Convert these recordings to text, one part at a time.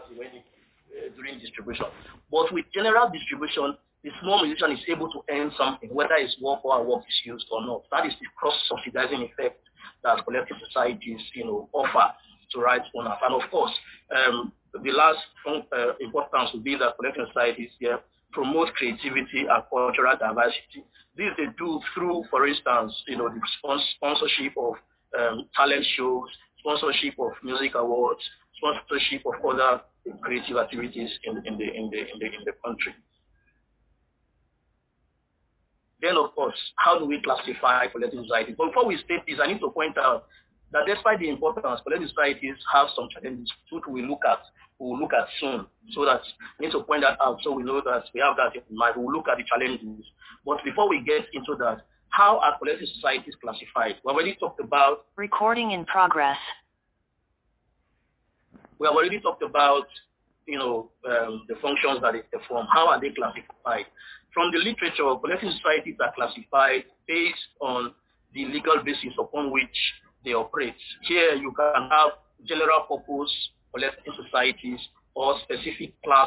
royalty during distribution. But with general distribution, the small musician is able to earn something, whether it's work or a work is used or not. That is the cross-subsidizing effect that collective societies, offer to rights owners. And of course, the last importance would be that collective societies here promote creativity and cultural diversity. This they do through, for instance, the sponsorship of talent shows, sponsorship of music awards, sponsorship of other creative activities in the country. Then, of course, how do we classify collective societies? But before we state this, I need to point out that despite the importance, collective societies have some challenges which we will look at soon. So that we need to point that out so we know that we have that in mind. We'll look at the challenges. But before we get into that, how are collective societies classified? We already talked about recording in progress. We have already talked about the functions that they perform. How are they classified? From the literature, collective societies are classified based on the legal basis upon which they operate. Here you can have general purpose collective societies or specific class,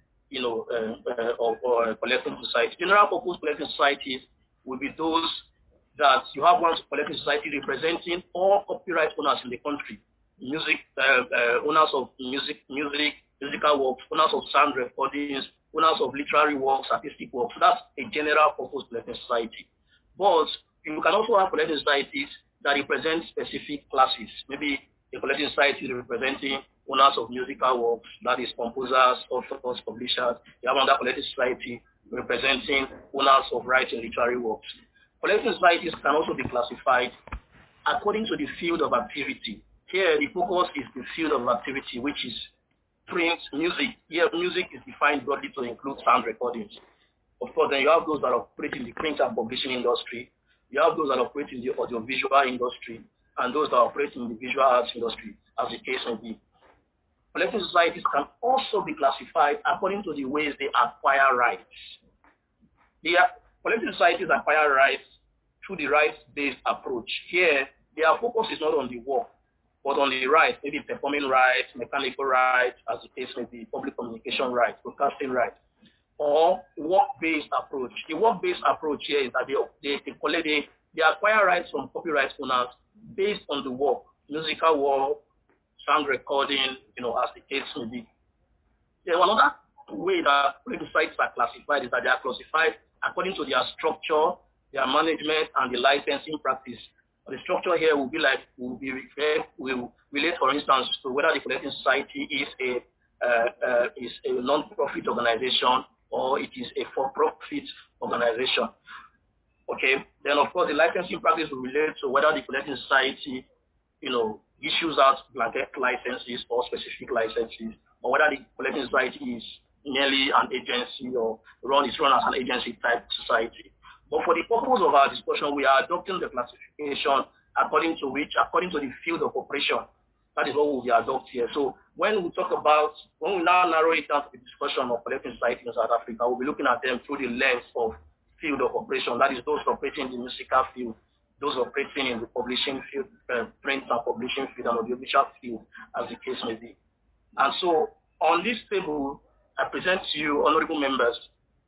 of collective societies. General purpose collective societies will be those that you have one collective society representing all copyright owners in the country, owners of musical works, owners of sound recordings, owners of literary works, artistic works. So that's a general purpose collective society. But you can also have collective societies that represent specific classes. Maybe a collective society representing owners of musical works, that is composers, authors, publishers. You have another collective society representing owners of writing literary works. Collective societies can also be classified according to the field of activity. Here, the focus is the field of activity, which is print, music. Here, music is defined broadly to include sound recordings. Of course, then you have those that operate in the print and publishing industry. You have those that operate in the audiovisual industry, and those that operate in the visual arts industry, as the case may be. Collective societies can also be classified according to the ways they acquire rights. Collective societies acquire rights through the rights-based approach. Here, their focus is not on the work, but on the rights, maybe performing rights, mechanical rights, as the case may be, public communication rights, broadcasting rights, or work-based approach. The work-based approach here is that they acquire rights from copyright owners based on the work, musical work, sound recording, as the case may be. Then another way that collective societies are classified is that they are classified according to their structure, their management, and the licensing practice. The structure here will relate, for instance, to whether the collective society is a non-profit organization or it is a for-profit organization. Okay. Then, of course, the licensing practice will relate to whether the collective society, issues out blanket licenses or specific licenses, or whether the collective society is merely an agency or is run as an agency type society. But for the purpose of our discussion, we are adopting the classification according to the field of operation. That is what we will adopt here. So when we now narrow it down to the discussion of collective society in South Africa, we'll be looking at them through the lens of field of operation. That is those operating in the musical field, those operating in the publishing field, print and publishing field, and audiovisual field, as the case may be. And so on this table, I present to you, honorable members,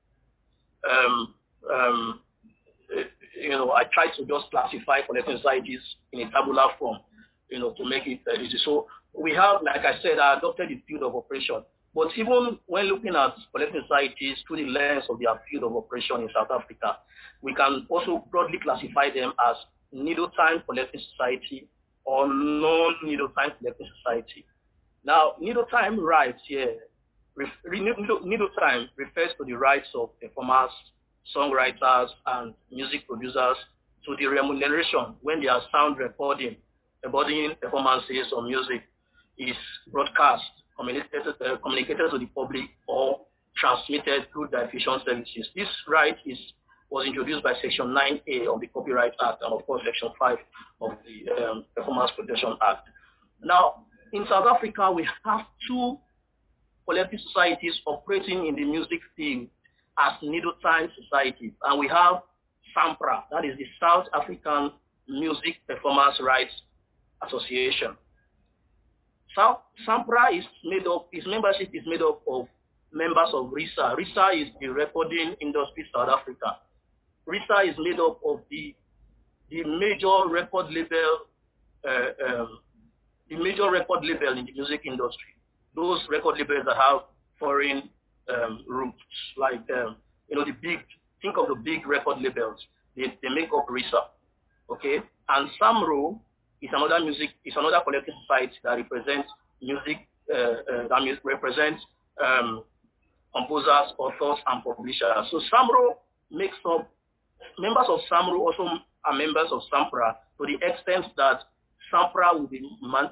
I try to just classify collective societies in a tabular form, to make it easy. So we have, like I said, I adopted the field of operation. But even when looking at collective societies through the lens of their field of operation in South Africa, we can also broadly classify them as needle time collective society or non-needle time collective society. Now, needle time rights here, needle time refers to the rights of performers, songwriters, and music producers to the remuneration when their sound recording, embodying performances or music, is broadcast, communicated to the public, or transmitted through diffusion services. This right was introduced by Section 9A of the Copyright Act and, of course, Section 5 of the Performance Protection Act. Now, in South Africa, we have two collective societies operating in the music field as needle time societies, and we have SAMPRA, that is the South African Music Performance Rights Association. SAMPRA its membership is made up of members of RISA. RISA is the Recording Industry South Africa. RISA is made up of the major record label, in the music industry. Those record labels that have foreign roots, like think of the big record labels. They make up RISA, okay. And SAMRO is another collective society that represents music, represents composers, authors, and publishers. So SAMRO makes up, members of SAMRO also are members of SAMPRA to the extent that SAMPRA will be,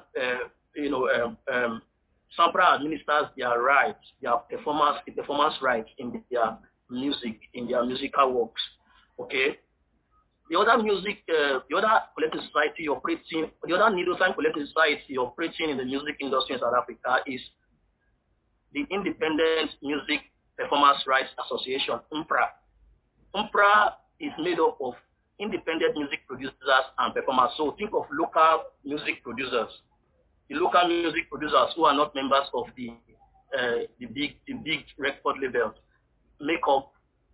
SAMPRA administers their rights, their performance rights in their music, in their musical works. Okay. The other collective society operating, the other needle-time collective society operating in the music industry in South Africa is the Independent Music Performance Rights Association, UMPRA. UMPRA is made up of independent music producers and performers. So think of local music producers. The local music producers who are not members of the big record labels make up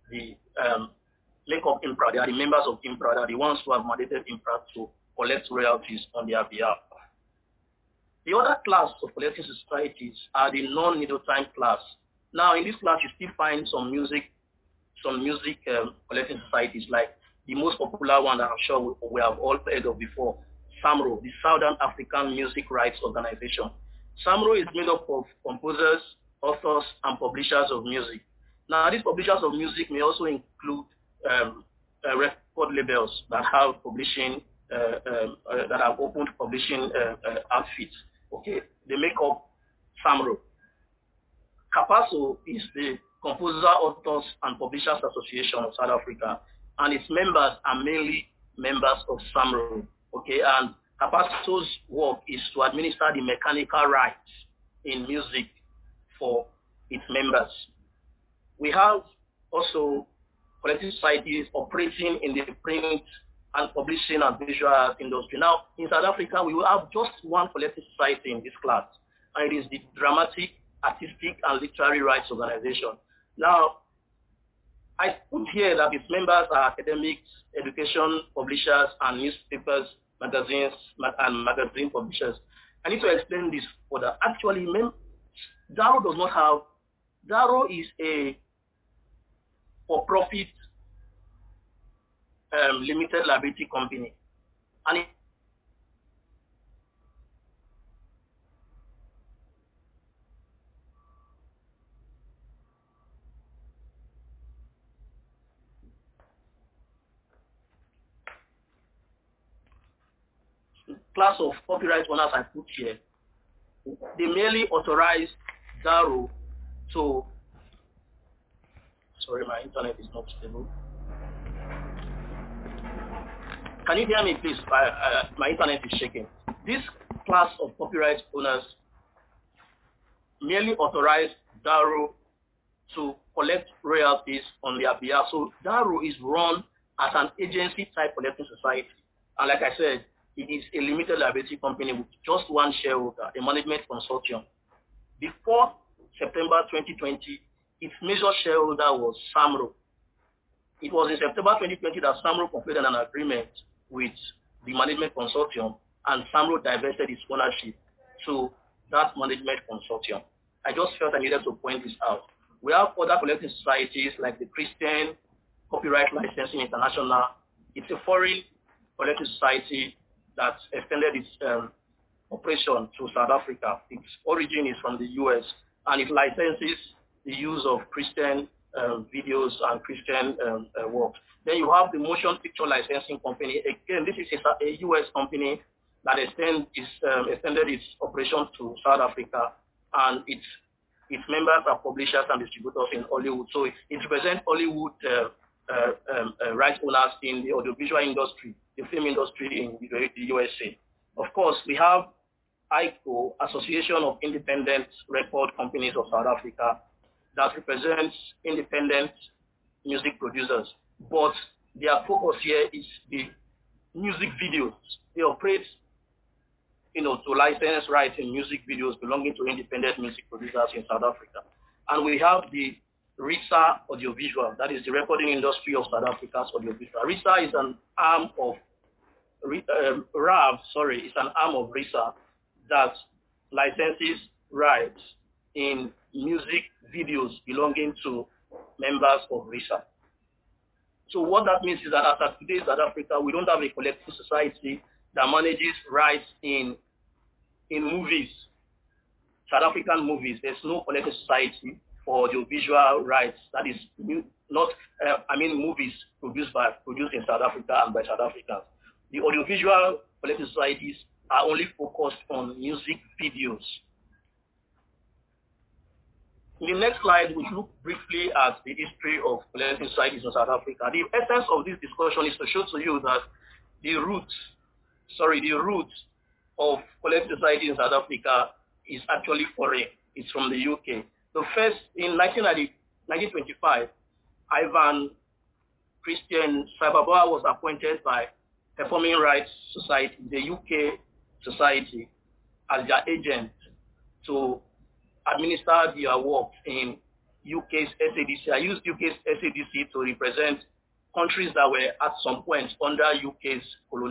IMPRA. They are the members of IMPRA. They are the ones who have mandated IMPRA to collect royalties on their behalf. The other class of collective societies are the non-needle time class. Now, in this class, you still find some music collective societies, like the most popular one that I'm sure we have all heard of before, SAMRO, the Southern African Music Rights Organization. SAMRO is made up of composers, authors, and publishers of music. Now, these publishers of music may also include record labels that have publishing, that have opened publishing outfits. Okay, they make up SAMRO. CAPASO is the Composer, Authors, and Publishers Association of South Africa, and its members are mainly members of SAMRO. Okay, and CAPASO's work is to administer the mechanical rights in music for its members. We have also collective societies operating in the print and publishing and visual art industry. Now, in South Africa, we will have just one collective society in this class, and it is the Dramatic, Artistic, and Literary Rights Organization. Now, I put here that its members are academics, education publishers, and newspapers, magazines, and magazine publishers. I need to explain this further. Actually, DARO does not have, DARO is a for-profit limited liability company. And it class of copyright owners I put here, they merely authorize DARO to, sorry, my internet is not stable. Can you hear me, please? My internet is shaking. This class of copyright owners merely authorize DARO to collect royalties on their behalf. So DARO is run as an agency-type collecting society. And like I said, it is a limited liability company with just one shareholder, a management consortium. Before September 2020, its major shareholder was SAMRO. It was in September 2020 that SAMRO completed an agreement with the management consortium, and SAMRO divested its ownership to that management consortium. I just felt I needed to point this out. We have other collecting societies like the Christian Copyright Licensing International. It's a foreign collecting society that extended its operation to South Africa. Its origin is from the US, and it licenses the use of Christian videos and Christian works. Then you have the Motion Picture Licensing Company. Again, this is a US company that extended its operation to South Africa, and its members are publishers and distributors in Hollywood. So it represents Hollywood rights owners in the audiovisual industry, the film industry in the USA. Of course, we have ICO, Association of Independent Record Companies of South Africa, that represents independent music producers. But their focus here is the music videos. They operate to license rights in music videos belonging to independent music producers in South Africa. And we have the RISA Audiovisual, that is the Recording Industry of South Africa's Audiovisual. RISA is an arm of RAV, is an arm of RISA that licenses rights in music videos belonging to members of RISA. So what that means is that as of today in South Africa, we don't have a collective society that manages rights in movies, South African movies. There's no collective society for audiovisual rights. That is movies produced in South Africa and by South Africans. The audiovisual collective societies are only focused on music videos. In the next slide, we look briefly at the history of collective societies in South Africa. The essence of this discussion is to show to you that the roots of collective society in South Africa is actually foreign. It's from the UK. The first, in 1925, Ivan Christian Saibaboa was appointed by Performing Rights Society, the UK society, as their agent to administer their work in UK's SADC. I used UK's SADC to represent countries that were at some point under UK's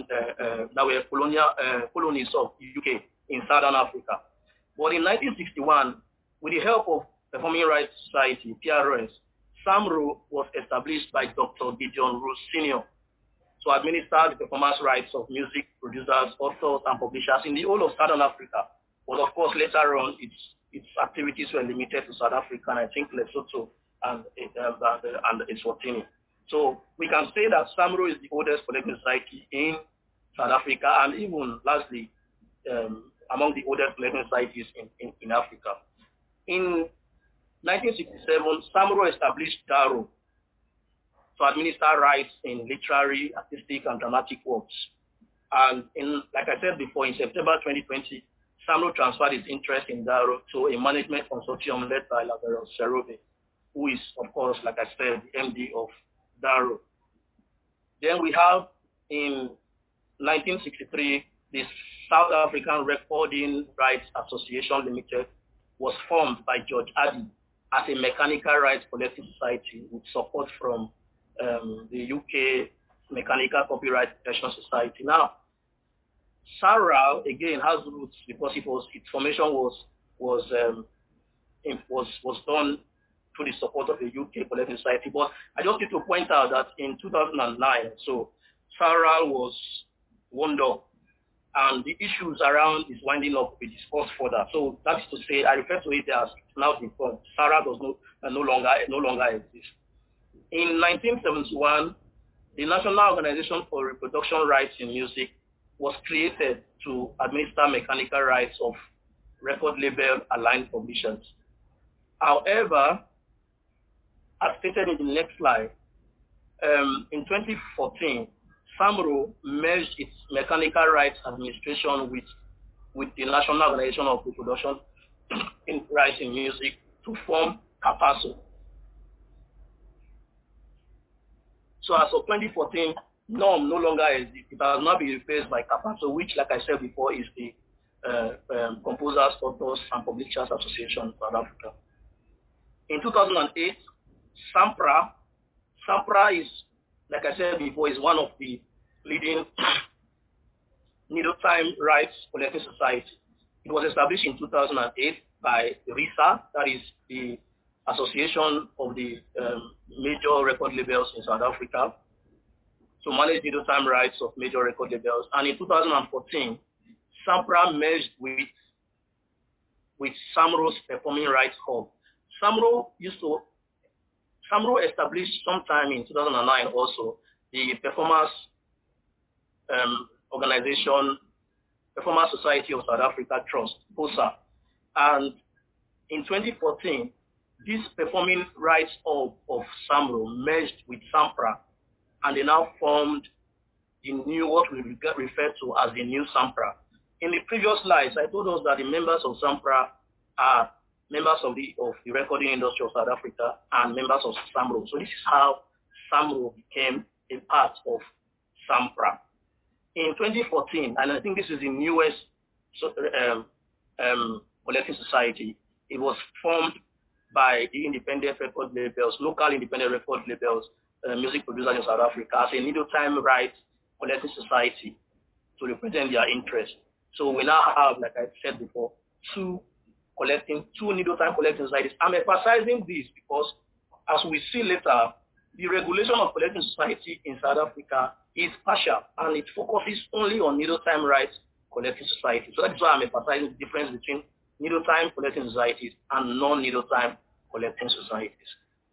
colonies of the UK in Southern Africa. But in 1961, with the help of Performing Rights Society, PRS, SAMRO was established by Dr. Gideon Rose Sr. to administer the performance rights of music producers, authors, and publishers in the whole of Southern Africa. But of course, later on, its activities were limited to South Africa, and I think Lesotho and Eswatini. So we can say that SAMRO is the oldest collective society in South Africa, and even lastly, among the oldest collective societies in Africa. In 1967, SAMRO established DARO to administer rights in literary, artistic, and dramatic works. And like I said before, in September 2020, SAMRO transferred its interest in DARO to a management consortium led by Lazarus Serove, who is, of course, like I said, the MD of DARO. Then we have, in 1963, the South African Recording Rights Association Limited was formed by George Addy as a mechanical rights collective society with support from the UK Mechanical Copyright Protection Society. Now, SARA again has roots because its formation was done through the support of the UK Collective Society. But I just need to point out that in 2009, so SARA was wound up, and the issues around its winding up will be discussed further. So that is to say, I refer to it as now defunct. SARA does no longer exist. In 1971, the National Organization for Reproduction Rights in Music was created to administer mechanical rights of record label aligned publishers. However, as stated in the next slide, in 2014, SAMRO merged its mechanical rights administration with the National Organization of Reproduction in Rights in Music to form CAPASO. So as of 2014, NORM no longer exists. It has now been replaced by CAPASO, which, like I said before, is the Composers, Authors, and Publishers Association of South Africa. In 2008, SAMPRA is, like I said before, is one of the leading needle time rights collective society. It was established in 2008 by RISA, that is the Association of the Major Record Labels in South Africa, to manage needle time rights of major record labels. And in 2014, SAMPRA merged with SAMRO's Performing Rights Hub. SAMRO established sometime in 2009 also the Performance Organization, Performance Society of South Africa Trust, POSA. And in 2014, this Performing Rights Hub of SAMRO merged with SAMPRA, and they now formed the new, what we refer to as the new SAMPRA. In the previous slides, I told us that the members of SAMPRA are members of the recording industry of South Africa and members of SAMRO. So this is how SAMRO became a part of SAMPRA. In 2014, and I think this is the newest so, collecting society. It was formed by the independent record labels, local independent record labels, music producers in South Africa as a needle time rights collecting society to represent their interests. So we now have, like I said before, two needle time collecting societies. I'm emphasizing this because, as we see later, the regulation of collecting society in South Africa is partial and it focuses only on needle time rights collecting society. So that's why I'm emphasizing the difference between needle time collecting societies and non-needle time collecting societies.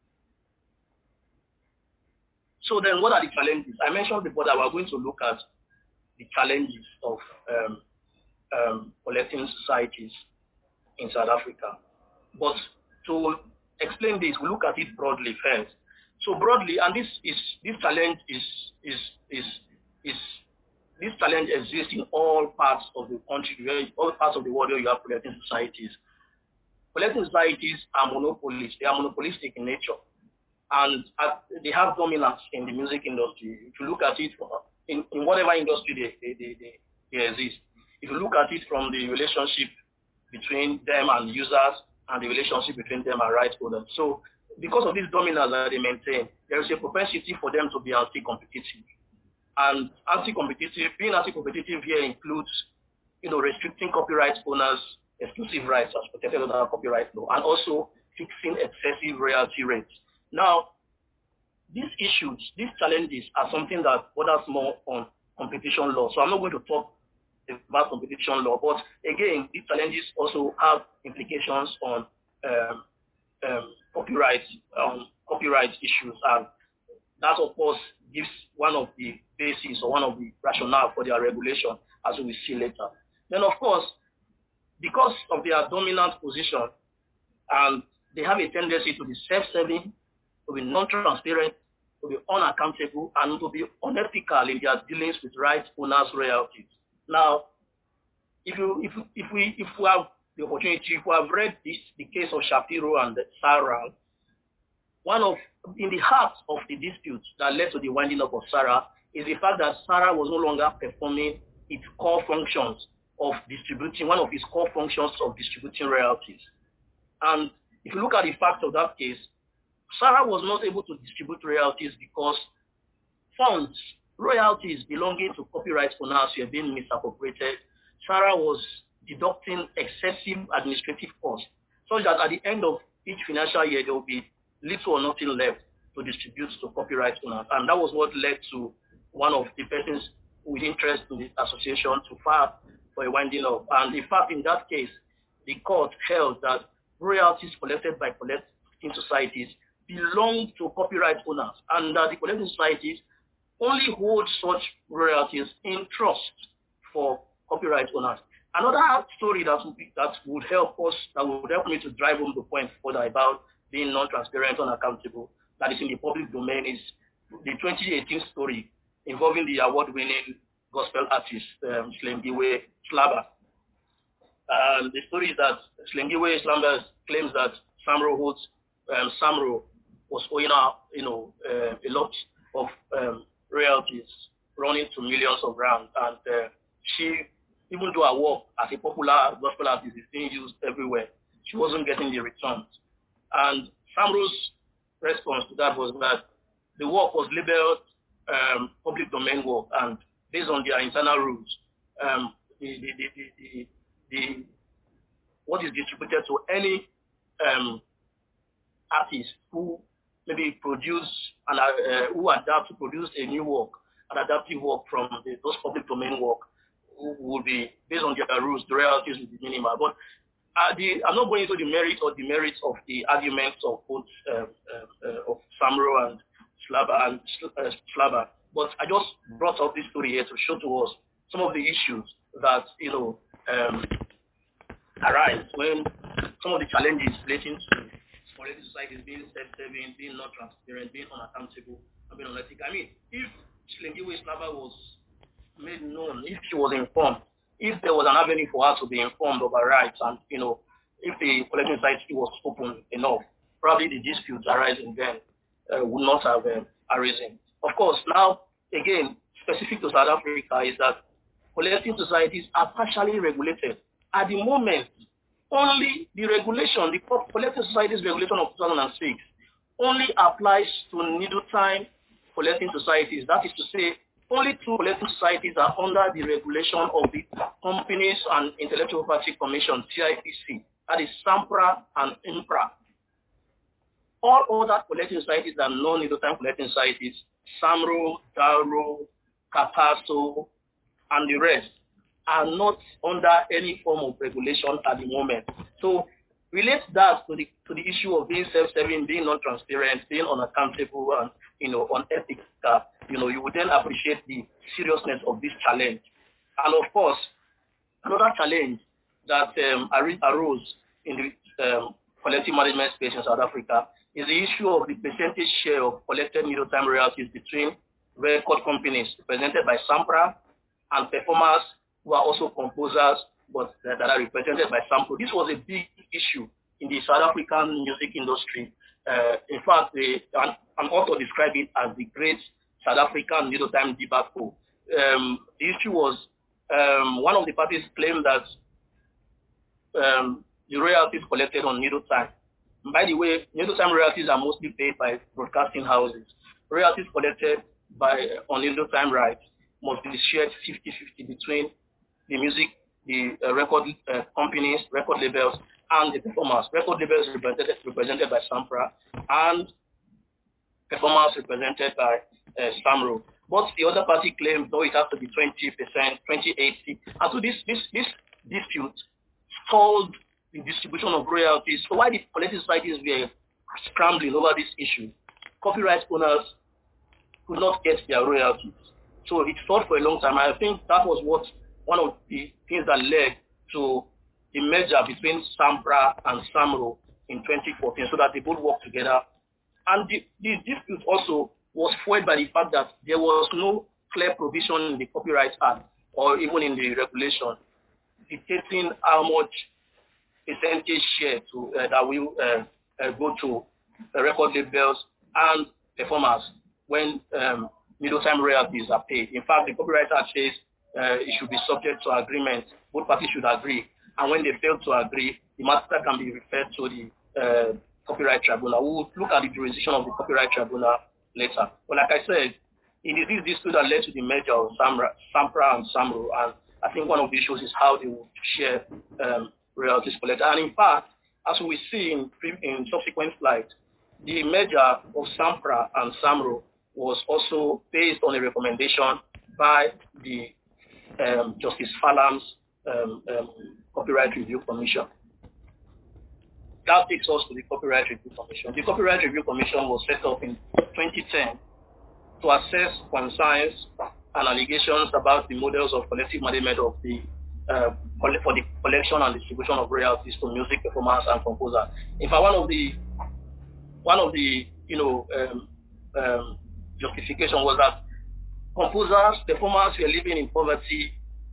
So then what are the challenges? I mentioned before that we're going to look at the challenges of collecting societies in South Africa. But to explain this, we look at it broadly first. So broadly, and this challenge this challenge exists in all parts of the country, all parts of the world where you have collecting societies. Collecting societies are monopolies. They are monopolistic in nature, and they have dominance in the music industry. If you look at it in whatever industry they exist, if you look at it from the relationship between them and users and the relationship between them and rights holders. So because of this dominance that they maintain, there is a propensity for them to be anti-competitive. And being anti-competitive here includes, restricting copyright owners' exclusive rights as protected under copyright law, and also fixing excessive royalty rates. Now, these issues, these challenges are something that borders more on competition law. So I'm not going to talk about competition law, but again, these challenges also have implications on copyright issues, and that, of course, gives one of the bases or one of the rationale for their regulation, as we will see later. Then, of course, because of their dominant position, and they have a tendency to be self-serving, to be non-transparent, to be unaccountable, and to be unethical in their dealings with rights owners' royalties. Now, if we have the opportunity, if we have read the case of Shapiro and Sarah, in the heart of the dispute that led to the winding up of Sarah is the fact that Sarah was no longer performing its core functions of distributing, one of its core functions of distributing royalties. And if you look at the facts of that case, Sarah was not able to distribute royalties because funds, royalties belonging to copyright owners were being misappropriated. Sarah was deducting excessive administrative costs, such that at the end of each financial year, there will be little or nothing left to distribute to copyright owners. And that was what led to one of the persons with interest in the association to file for a winding up. And in fact, in that case, the court held that royalties collected by collecting societies belong to copyright owners, and that the collecting societies only hold such royalties in trust for copyright owners. Another story that would help me to drive home the point further about being non-transparent, unaccountable, that is in the public domain, is the 2018 story involving the award-winning gospel artist, Slengiwe Slaba. The story is that Slengiwe Slaba claims that Samro was owing her, a lot of royalties running to millions of rands, and she, even though her work as a popular gospel artist is being used everywhere, she wasn't getting the returns. And Samro's response to that was that the work was labeled public domain work, and based on their internal rules, what is distributed to any artist who maybe produce and who adapt to produce a new work, an adaptive work from those public domain work, will be based on their rules. The royalties will be minimal. But I'm not going into the merits of the arguments of both of Samro and Slaba, but I just brought up this story here to show to us some of the issues that arise when some of the challenges relating to collective societies being self-serving, being not transparent, being unaccountable, and being unethical. I mean, if Slengiwe Slaba was made known, if she was informed, if there was an avenue for her to be informed of her rights, and if the collecting society was open enough, probably the disputes arising then would not have arisen. Of course, now again, specific to South Africa is that collecting societies are partially regulated. At the moment, only the regulation, the collecting societies regulation of 2006, only applies to needle time collecting societies. That is to say, only two collecting societies are under the regulation of the Companies and Intellectual Property Commission, CIPC. That is SAMPRA and INPRA. All other collecting societies are non-needle time collecting societies, SAMRO, DARO, CAPASO, and the rest are not under any form of regulation at the moment. So relate that to the issue of being self-serving, being non-transparent, being unaccountable, and unethical. You would then appreciate the seriousness of this challenge. And of course, another challenge that arose in the collective management space in South Africa is the issue of the percentage share of collected needle time royalties between record companies represented by SAMPRA and performers who are also composers but that are represented by SAMPRA. This was a big issue in the South African music industry. In fact, an author described it as the great South African needle time debacle. The issue was one of the parties claimed that the royalties collected on needle time. And by the way, needle time royalties are mostly paid by broadcasting houses. Royalties collected on needle time rights must be shared 50-50 between the music, the record companies, record labels, and the performers. Record labels represented by SAMPRA and performers represented by SAMRO. But the other party claimed, though, it has to be 20%, 20-80. And so this dispute stalled the distribution of royalties. So while the collective societies were scrambling over this issue, copyright owners could not get their royalties. So it stalled for a long time. I think that was one of the things that led to the merger between SAMPRA and SAMRO in 2014, so that they both work together. And the dispute also was fueled by the fact that there was no clear provision in the Copyright Act or even in the regulation dictating how much percentage share that will go to record labels and performers when needle time royalties are paid. In fact, the Copyright Act says it should be subject to agreement. Both parties should agree. And when they fail to agree, the matter can be referred to the Copyright Tribunal. We will look at the jurisdiction of the Copyright Tribunal later. But like I said, it is this dispute that led to the merger of SAMPRA and SAMRO. And I think one of the issues is how they will share royalties collected. And in fact, as we see in subsequent slides, the merger of SAMPRA and SAMRO was also based on a recommendation by the Justice Fallam's Copyright Review Commission. That takes us to the Copyright Review Commission. The Copyright Review Commission was set up in 2010 to assess concerns and allegations about the models of collective management of the for the collection and distribution of royalties to music performers and composers. In fact, one of the justification was that composers, performers were living in poverty,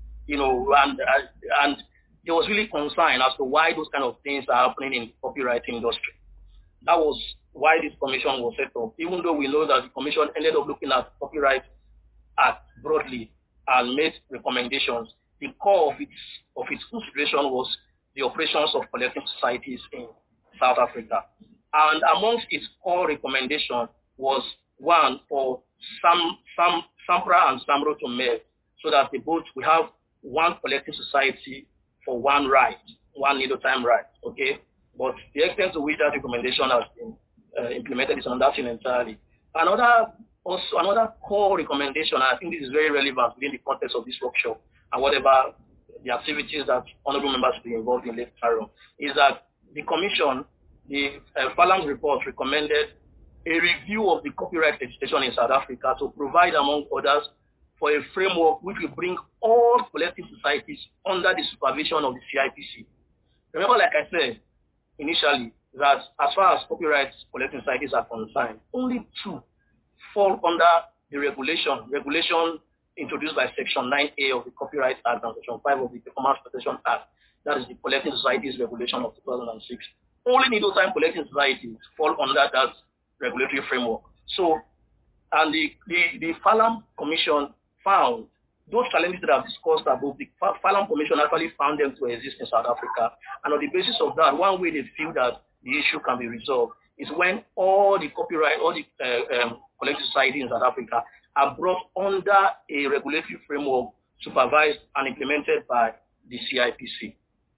and there was really concern as to why those kind of things are happening in the copyright industry. That was why this commission was set up, even though we know that the commission ended up looking at Copyright Act broadly and made recommendations. The core of its consideration was the operations of collecting societies in South Africa. And amongst its core recommendation was one for SAMPRA and SAMRO to merge, so that we have one collecting society for one right, one needle time right, okay? But the extent to which that recommendation has been implemented is another thing entirely. Another core recommendation, and I think this is very relevant within the context of this workshop and whatever the activities that honorable members will be involved in later on, is that the commission, the Fallam's report recommended a review of the copyright legislation in South Africa to provide, among others, for a framework which will bring all collective societies under the supervision of the CIPC. Remember, like I said initially, that as far as copyright collecting societies are concerned, only two fall under the regulation introduced by Section 9A of the Copyright Act and Section 5 of the Performance Protection Act. That is the Collecting Societies Regulation of 2006. Only needle time collecting societies fall under that regulatory framework. So, and the Fallam Commission found those challenges that I've discussed above, the Farlam Commission actually found them to exist in South Africa. And on the basis of that, one way they feel that the issue can be resolved is when all the copyright, all the collective society in South Africa are brought under a regulatory framework supervised and implemented by the CIPC.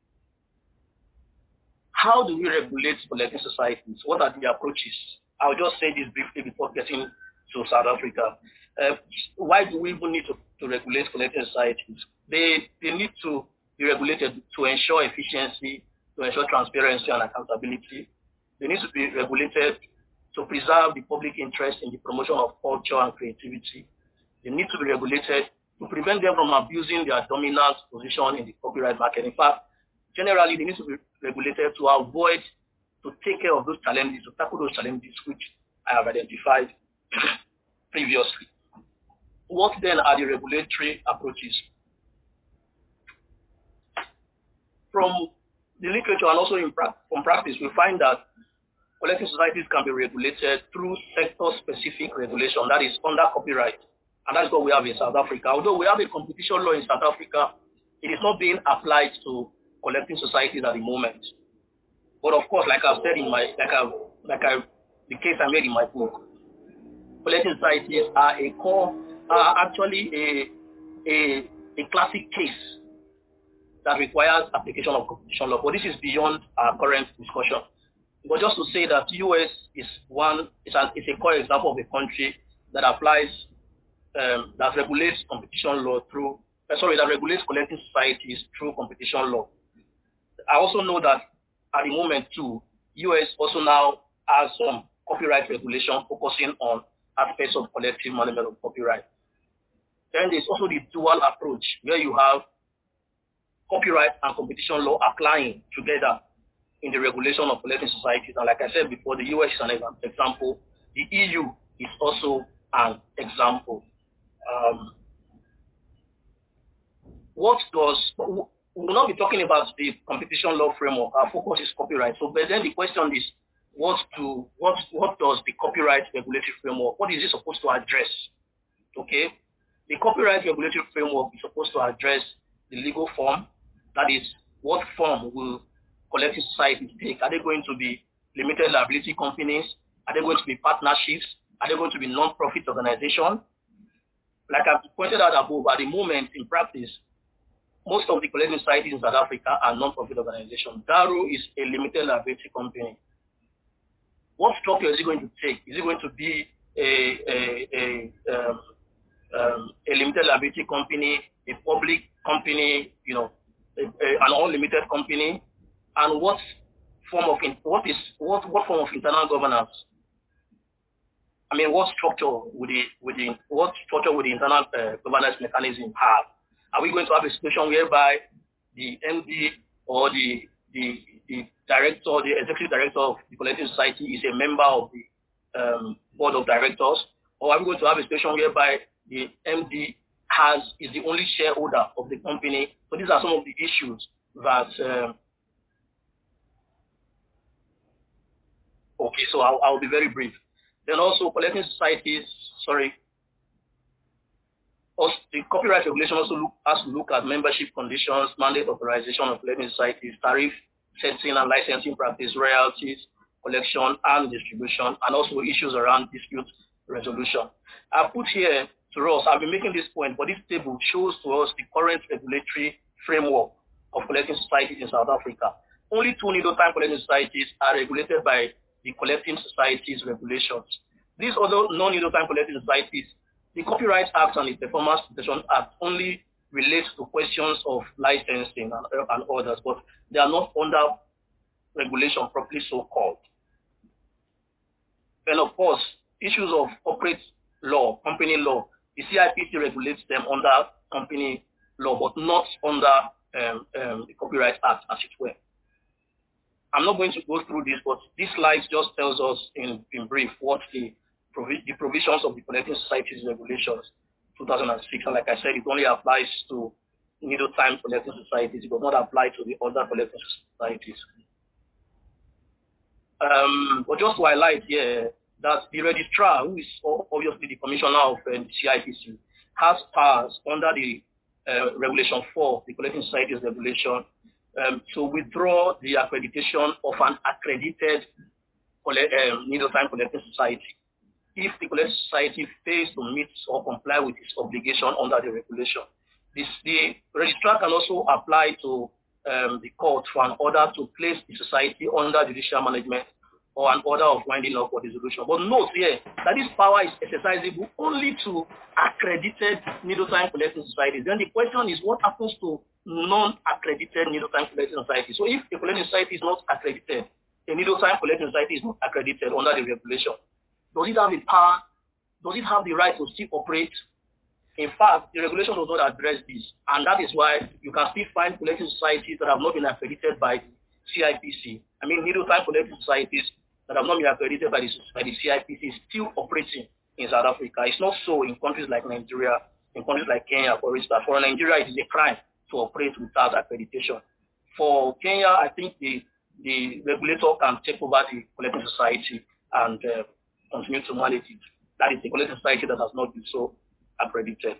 How do we regulate collective societies? What are the approaches? I'll just say this briefly before getting to South Africa. Why do we even need to regulate collective societies? They need to be regulated to ensure efficiency, to ensure transparency and accountability. They need to be regulated to preserve the public interest in the promotion of culture and creativity. They need to be regulated to prevent them from abusing their dominant position in the copyright market. In fact, generally, they need to be regulated to avoid, to take care of those challenges, to tackle those challenges which I have identified previously. What then are the regulatory approaches? From the literature and also from practice, we find that collective societies can be regulated through sector-specific regulation, that is under copyright. And that's what we have in South Africa. Although we have a competition law in South Africa, it is not being applied to collective societies at the moment. But of course, like I've said in my, the case I made in my book, collective societies are actually a classic case that requires application of competition law. But this is beyond our current discussion. But just to say that US is a core example of a country that applies, that regulates competition law through, that regulates collective societies through competition law. I also know that at the moment too, US also now has some copyright regulation focusing on aspects of collective management of copyright. Then there's also the dual approach where you have copyright and competition law applying together in the regulation of collective societies. And like I said before, the US is an example. The EU is also an example. We will not be talking about the competition law framework. Our focus is copyright. So, but then the question is, what does the copyright regulatory framework, what is it supposed to address? Okay, the copyright regulatory framework is supposed to address the legal form. That is, what form will collective societies take? Are they going to be limited liability companies? Are they going to be partnerships? Are they going to be non-profit organizations? Like I've pointed out above, at the moment in practice, most of the collective societies in South Africa are non-profit organizations. Daro is a limited liability company. What structure is it going to take? Is it going to be a limited liability company, a public company, an unlimited company? And what form of internal governance? I mean, what structure would the internal governance mechanism have? Are we going to have a situation whereby the MD or the director, the executive director of the collective society is a member of the board of directors? Or are we going to have a situation whereby the MD is the only shareholder of the company? So these are some of the issues that okay, so I'll be very brief. Then also collective societies, the copyright regulation also has to look at membership conditions, mandate authorization of collective societies, tariff setting and licensing practice, royalties, collection and distribution, and also issues around dispute resolution. I've put here to us, I've been making this point, but this table shows to us the current regulatory framework of collective societies in South Africa. Only 2 Nido-Time collective societies are regulated by the collecting societies regulations. These other non-Nido-Time collective societies, the Copyright Act and the Performance Protection Act only relate to questions of licensing and others, but they are not under regulation properly so called. And of course, issues of corporate law, company law, the CIPC regulates them under company law, but not under the Copyright Act, as it were. I'm not going to go through this, but this slide just tells us in brief what the provisions of the Collecting Societies Regulations 2006, and like I said, it only applies to Nido-Time collecting societies. It does not apply to the other collecting societies. But just to highlight here that the registrar, who is obviously the commissioner of the CIPC, has powers under the Regulation 4, the Collecting Societies Regulation, to withdraw the accreditation of an accredited needle time collecting society if the collecting society fails to meet or comply with its obligation under the regulation. The registrar can also apply to the court for an order to place the society under judicial management or an order of winding up or dissolution. But note here that this power is exercisable only to accredited needle time collecting societies. Then the question is, what happens to non-accredited needle time collecting societies? So if a collecting society is not accredited, a needle time collecting society is not accredited under the regulation, does it have the power? Does it have the right to still operate? In fact, the regulation does not address this, and that is why you can still find collecting societies that have not been accredited by CIPC. I mean, needle time collecting societies that have not been accredited by the CIPC still operating in South Africa. It's not so in countries like Nigeria, in countries like Kenya, for instance. For Nigeria, it is a crime to operate without accreditation. For Kenya, I think the regulator can take over the collecting society and continue to manage it. That is the collecting society that has not been so accredited.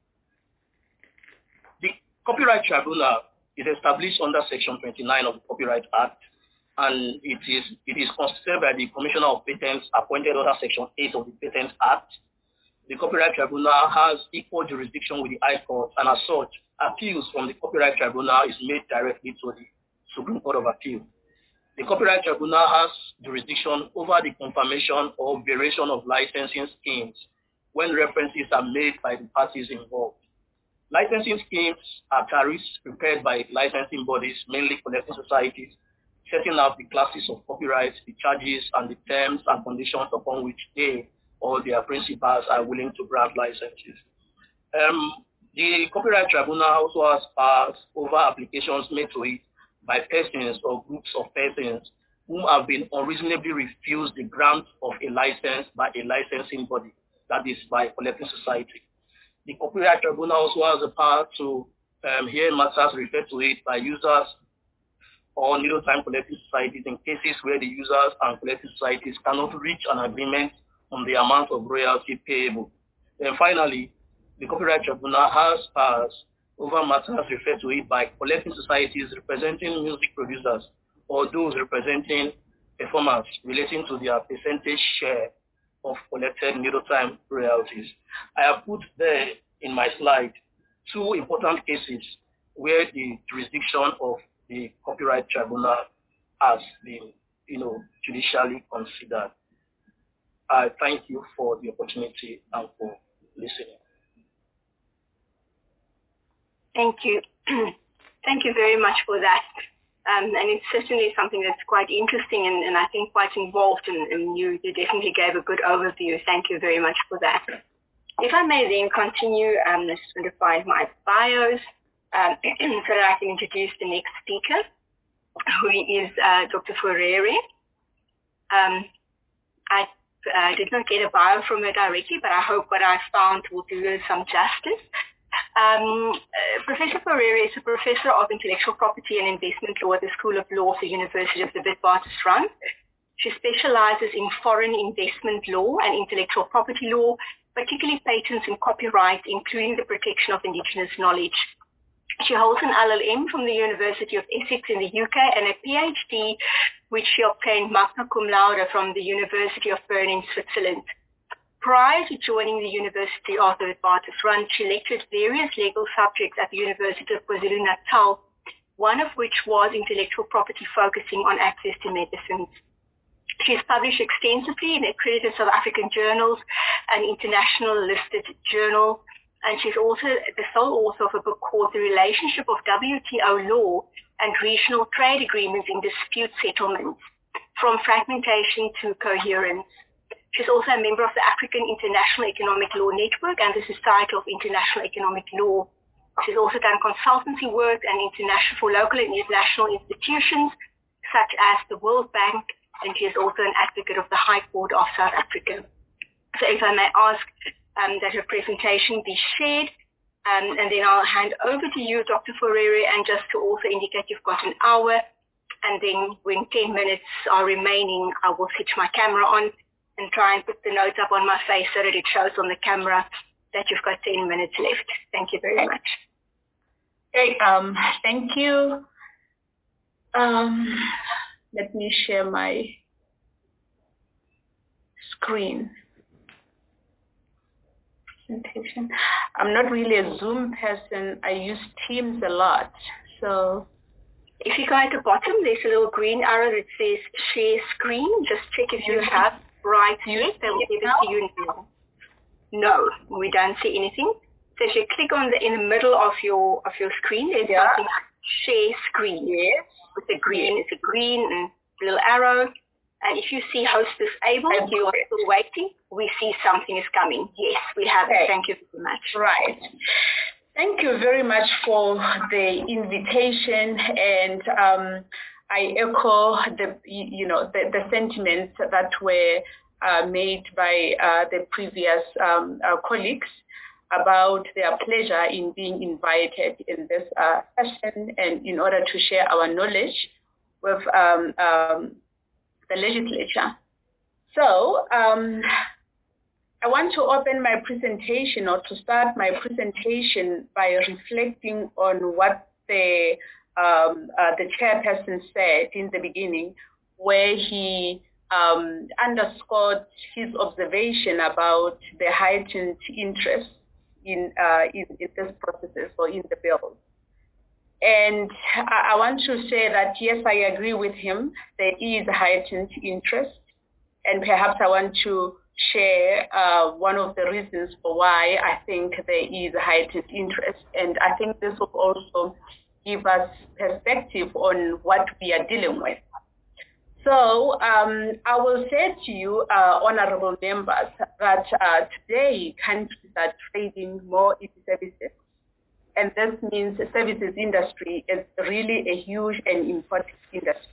The Copyright Tribunal is established under Section 29 of the Copyright Act, and it is constituted by the Commissioner of Patents appointed under Section 8 of the Patents Act. The Copyright Tribunal has equal jurisdiction with the High Court, and as such, appeals from the Copyright Tribunal is made directly to the Supreme Court of Appeal. The Copyright Tribunal has jurisdiction over the confirmation or variation of licensing schemes when references are made by the parties involved. Licensing schemes are tariffs prepared by licensing bodies, mainly collecting societies, setting out the classes of copyrights, the charges, and the terms and conditions upon which they or their principals are willing to grant licenses. The Copyright Tribunal also has powers over applications made to it by persons or groups of persons who have been unreasonably refused the grant of a license by a licensing body, that is by a collecting society. The Copyright Tribunal also has the power to hear matters referred to it by users or needle time collecting societies in cases where the users and collecting societies cannot reach an agreement on the amount of royalty payable. Then finally, the Copyright Tribunal has powers over matters referred to it by collecting societies representing music producers or those representing performers relating to their percentage share of collected needle time royalties. I have put there in my slide two important cases where the jurisdiction of the Copyright Tribunal has been, judicially considered. I thank you for the opportunity and for listening. Thank you. Thank you very much for that. And it's certainly something that's quite interesting and I think quite involved, and you definitely gave a good overview. Thank you very much for that. If I may then continue, I just want to find my bios so that I can introduce the next speaker, who is Dr. Fourie. I did not get a bio from her directly, but I hope what I found will do her some justice. Professor Fourie is a professor of intellectual property and investment law at the School of Law of the University of the Witwatersrand. She specializes in foreign investment law and intellectual property law, particularly patents and copyright, including the protection of indigenous knowledge. She holds an LLM from the University of Essex in the UK and a PhD, which she obtained magna cum laude from the University of Bern in Switzerland. Prior to joining the University of the Witwatersrand, she lectured various legal subjects at the University of KwaZulu-Natal, one of which was intellectual property focusing on access to medicines. She has published extensively in accredited South African journals and international listed journals, and she's also the sole author of a book called The Relationship of WTO Law and Regional Trade Agreements in Dispute Settlements, From Fragmentation to Coherence. She's also a member of the African International Economic Law Network and the Society of International Economic Law. She's also done consultancy work and for local and international institutions such as the World Bank, and she is also an advocate of the High Court of South Africa. So if I may ask that her presentation be shared, and then I'll hand over to you, Dr. Fourie, and just to also indicate you've got an hour, and then when 10 minutes are remaining, I will switch my camera on and try and put the notes up on my face so that it shows on the camera. that you've got 10 minutes left. Thank you very much. Okay, thank you. Let me share my screen. Presentation. I'm not really a Zoom person. I use Teams a lot. So if you go at the bottom, there's a little green arrow that says share screen. Just check if you have right here. They will give it to you now. No, we don't see anything. So if you click on in the middle of your screen, there's something like share screen. Yes. With the green, it's a green little arrow. And if you see host disabled, you are still waiting. We see something is coming. Yes, we have it. Thank you very much. Right. Thank you very much for the invitation, and I echo the sentiments that were made by the previous colleagues about their pleasure in being invited in this session and in order to share our knowledge with the legislature. So I want to open my presentation, or to start my presentation, by reflecting on what the chairperson said in the beginning, where he underscored his observation about the heightened interest in this processes or in the bill. And I want to say that, yes, I agree with him. There is a heightened interest. And perhaps I want to share one of the reasons for why I think there is a heightened interest. And I think this will also give us perspective on what we are dealing with. So I will say to you, honorable members, that today countries are trading more into services. And this means the services industry is really a huge and important industry.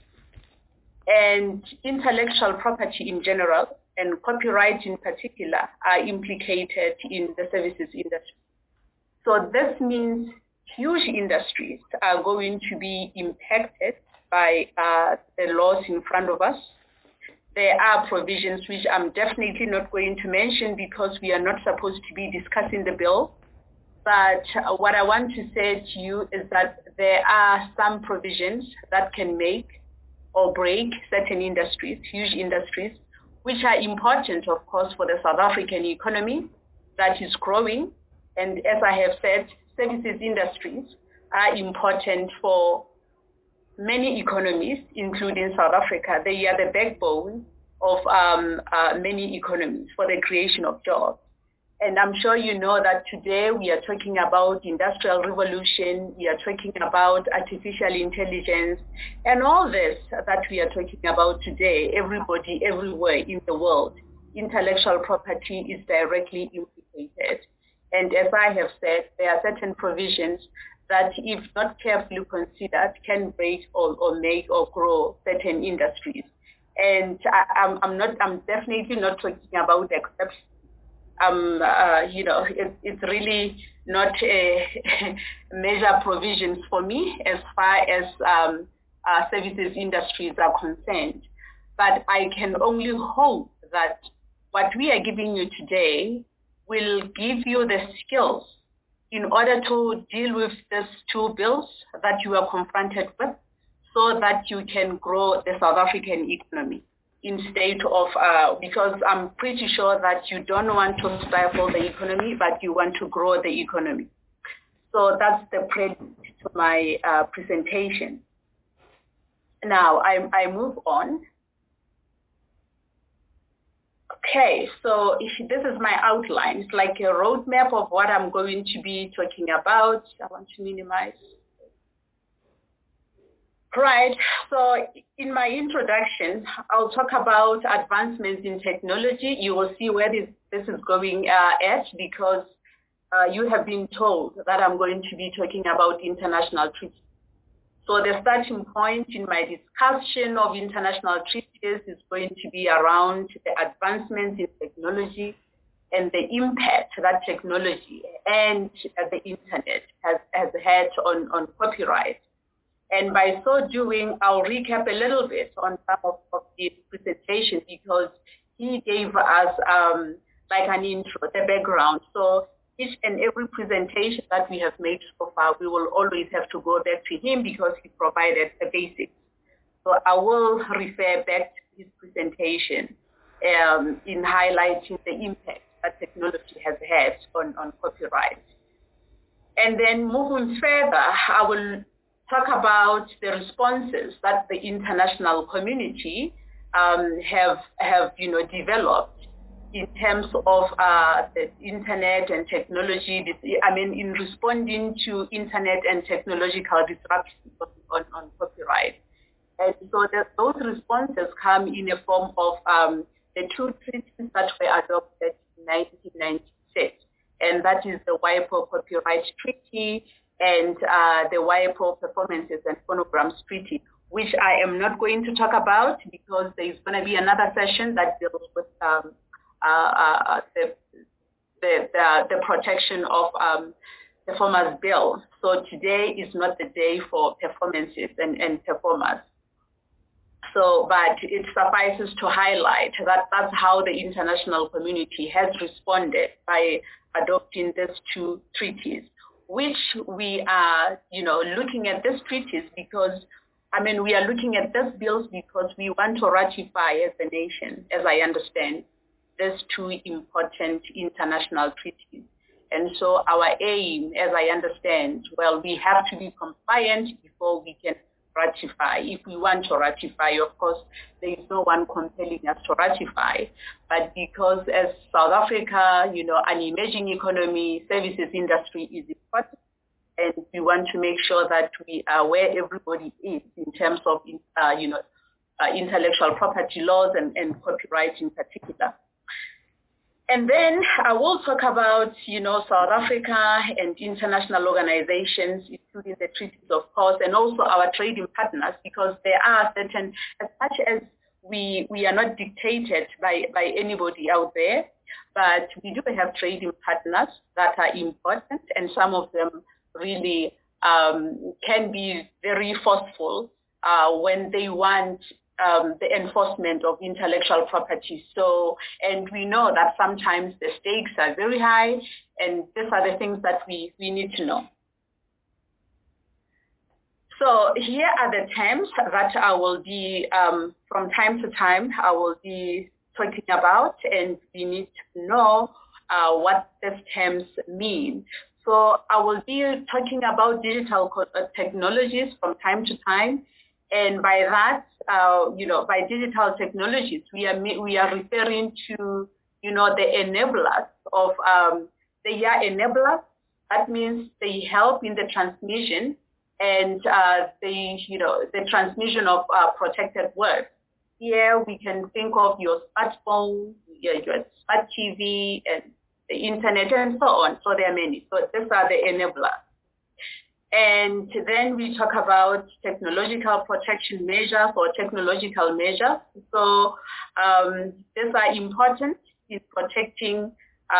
And intellectual property in general and copyright in particular are implicated in the services industry. So this means huge industries are going to be impacted by the laws in front of us. There are provisions which I'm definitely not going to mention because we are not supposed to be discussing the bill. But what I want to say to you is that there are some provisions that can make or break certain industries, huge industries, which are important, of course, for the South African economy that is growing. And as I have said, services industries are important for many economies, including South Africa. They are the backbone of many economies for the creation of jobs. And I'm sure you know that today we are talking about industrial revolution, we are talking about artificial intelligence, and all this that we are talking about today, everybody, everywhere in the world, intellectual property is directly implicated. And as I have said, there are certain provisions that, if not carefully considered, can break or make or grow certain industries. And I'm definitely not talking about exceptions. It's really not a major provisions for me as far as services industries are concerned. But I can only hope that what we are giving you today will give you the skills in order to deal with these two bills that you are confronted with, so that you can grow the South African economy instead of, because I'm pretty sure that you don't want to stifle the economy, but you want to grow the economy. So that's the prelude to my presentation. Now I move on. Okay, so this is my outline. It's like a roadmap of what I'm going to be talking about. I want to minimize. Right, so in my introduction, I'll talk about advancements in technology. You will see where this is going at, because you have been told that I'm going to be talking about international treaties. So the starting point in my discussion of international treaties is going to be around the advancements in technology and the impact that technology and the internet has had on copyright. And by so doing, I'll recap a little bit on some of the presentation, because he gave us like an intro, the background. So each and every presentation that we have made so far, we will always have to go back to him because he provided the basics. So I will refer back to his presentation in highlighting the impact that technology has had on copyright. And then moving further, I will talk about the responses that the international community have developed in terms of the internet and technology, in responding to internet and technological disruptions on copyright. And so those responses come in a form of the two treaties that were adopted in 1996, and that is the WIPO Copyright Treaty and the WIPO Performances and Phonograms Treaty, which I am not going to talk about because there is going to be another session that deals with the protection of performers' bill. So today is not the day for performances and performers. So, but it suffices to highlight that that's how the international community has responded by adopting these two treaties, which we are, looking at these treaties because, we are looking at these bills because we want to ratify as a nation, as I understand, these two important international treaties. And so our aim, as I understand, we have to be compliant before we can ratify. If we want to ratify, of course, there is no one compelling us to ratify. But because as South Africa, an emerging economy, services industry is important, and we want to make sure that we are where everybody is in terms of, intellectual property laws and copyright in particular. And then I will talk about, South Africa and international organizations, including the treaties, of course, and also our trading partners, because there are certain, as much as we are not dictated by anybody out there, but we do have trading partners that are important, and some of them really can be very forceful when they want the enforcement of intellectual property. So, and we know that sometimes the stakes are very high, and these are the things that we need to know. So here are the terms that I will be, from time to time, I will be talking about, and we need to know what these terms mean. So I will be talking about digital technologies from time to time. And by that, by digital technologies, we are referring to, the enablers of, they are enablers. That means they help in the transmission and the transmission of protected works. Here we can think of your smartphone, your smart TV, and the internet, and so on. So there are many. So these are the enablers. And then we talk about technological protection measures or technological measures. So these are important in protecting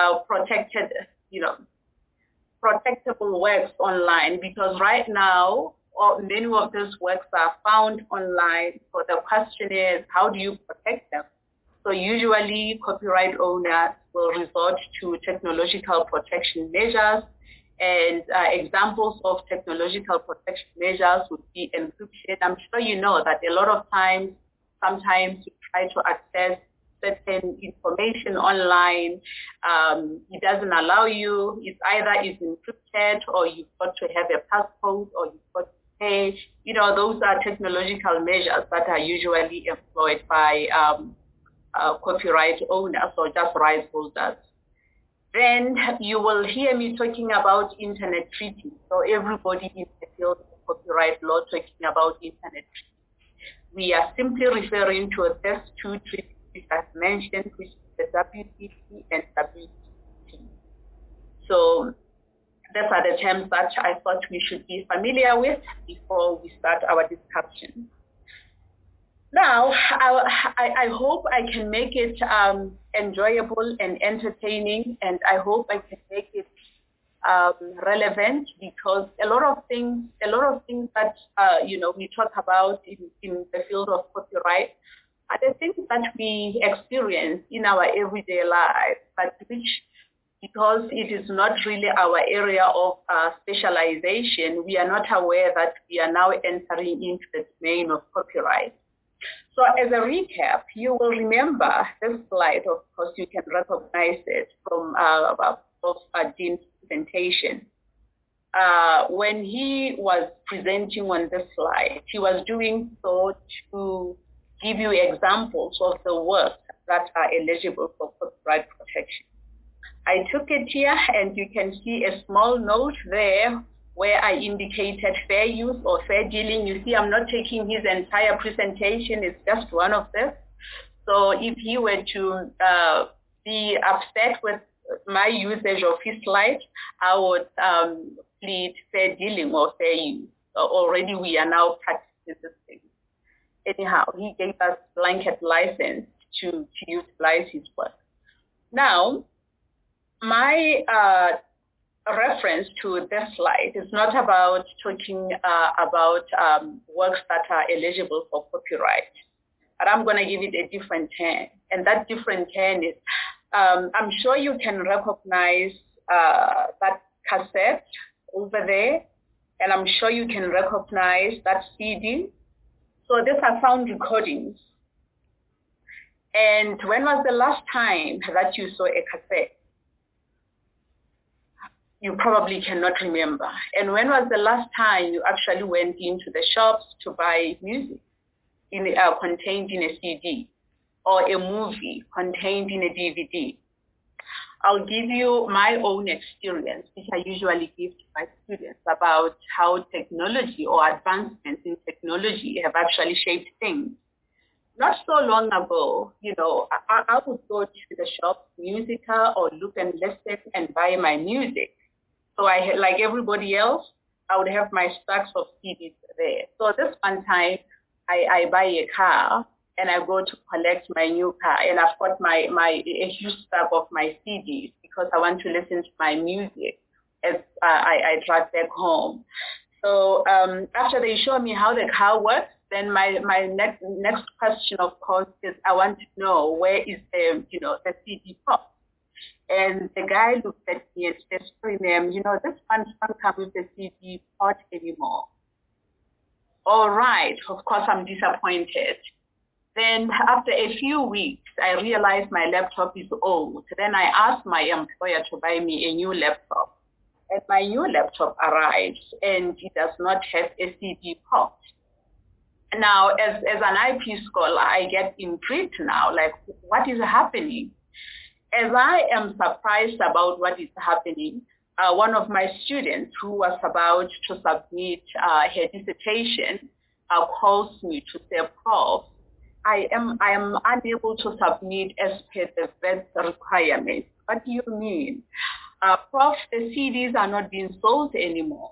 protectable works online, because right now many of those works are found online. So the question is, how do you protect them? So usually copyright owners will resort to technological protection measures. And examples of technological protection measures would be encryption. I'm sure you know that a lot of times, sometimes you try to access certain information online. It doesn't allow you. It's either is encrypted, or you've got to have a passcode, or you've got to pay. Those are technological measures that are usually employed by copyright owners or just rights holders. Then you will hear me talking about internet treaties. So everybody in the field of copyright law talking about internet treaties. We are simply referring to these two treaties as mentioned, which is the WTT and WTT. So these are the terms that I thought we should be familiar with before we start our discussion. Now, I hope I can make it enjoyable and entertaining, and I hope I can make it relevant, because a lot of things that we talk about in the field of copyright are the things that we experience in our everyday lives, but which because it is not really our area of specialization, we are not aware that we are now entering into the domain of copyright. So as a recap, you will remember this slide. Of course, you can recognize it from Dean's presentation. When he was presenting on this slide, he was doing so to give you examples of the works that are eligible for copyright protection. I took it here, and you can see a small note there where I indicated fair use or fair dealing. You see, I'm not taking his entire presentation, it's just one of them. So if he were to be upset with my usage of his slide, I would plead fair dealing or fair use. So already we are now practicing this thing. Anyhow, he gave us blanket license to utilize his work. Now, my reference to this slide is not about talking about works that are eligible for copyright, but I'm going to give it a different turn. And that different turn is, I'm sure you can recognize that cassette over there, and I'm sure you can recognize that CD. So these are sound recordings. And when was the last time that you saw a cassette? You probably cannot remember. And when was the last time you actually went into the shops to buy music contained in a CD, or a movie contained in a DVD? I'll give you my own experience, which I usually give to my students, about how technology or advancements in technology have actually shaped things. Not so long ago, I would go to the shop, Musica, or look and listen and buy my music. So like everybody else, I would have my stacks of CDs there. So this one time, I buy a car and I go to collect my new car, and I've got a huge stack of my CDs because I want to listen to my music as I drive back home. So after they show me how the car works, then my next question, of course, is I want to know where is the CD port. And the guy looked at me and said, "Sorry, ma'am, this one doesn't come with the CD port anymore." All right, of course, I'm disappointed. Then after a few weeks, I realized my laptop is old. Then I asked my employer to buy me a new laptop. And my new laptop arrives, and it does not have a CD port. Now, as an IP scholar, I get intrigued now, like, what is happening? As I am surprised about what is happening, one of my students who was about to submit her dissertation calls me to say, "Prof, I am unable to submit as per the VET requirements." "What do you mean?" "Prof, the CDs are not being sold anymore."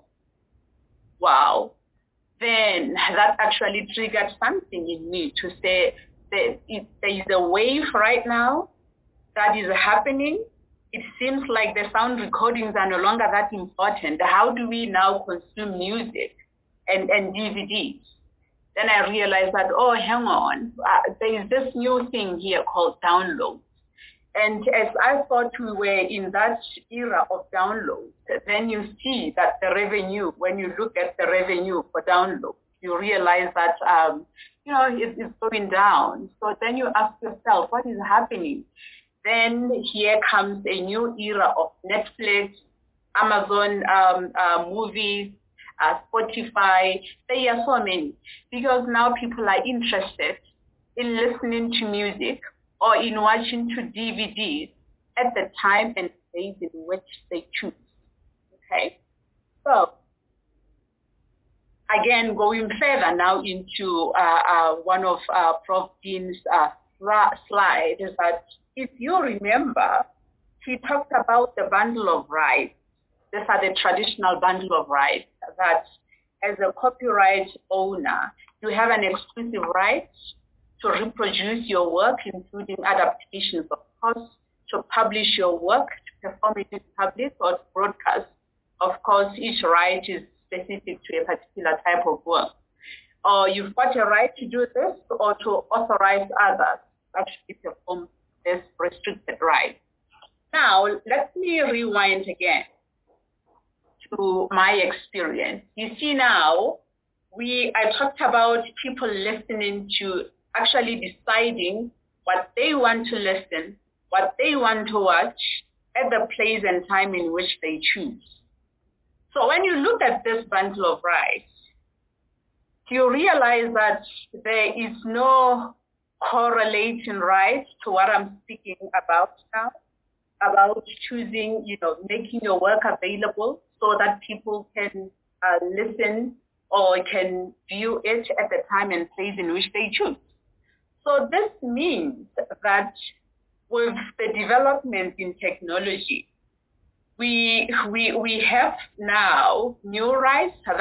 Wow. Then that actually triggered something in me to say that if there is a wave right now that is happening. It seems like the sound recordings are no longer that important. How do we now consume music and DVDs? Then I realized that, oh, hang on, there is this new thing here called download. And as I thought we were in that era of download, then you see that the revenue, when you look at the revenue for download, you realize that, it's going down. So then you ask yourself, what is happening? Then here comes a new era of Netflix, Amazon movies, Spotify. There are so many, because now people are interested in listening to music or in watching to DVDs at the time and place in which they choose. Okay, so again, going further now into one of Prof. Dean's slides, is that if you remember, he talked about the bundle of rights. These are the traditional bundle of rights that as a copyright owner, you have an exclusive right to reproduce your work, including adaptations, of course, to publish your work, to perform it in public or to broadcast. Of course, each right is specific to a particular type of work. Or you've got a right to do this or to authorize others to actually perform this restricted right. now let me rewind again to my experience. You see now, I talked about people listening to actually deciding what they want to listen, what they want to watch at the place and time in which they choose. So when you look at this bundle of rights, you realize that there is no correlating right to what I'm speaking about now, about choosing, making your work available so that people can listen or can view it at the time and place in which they choose. So this means that with the development in technology, we have now new rights that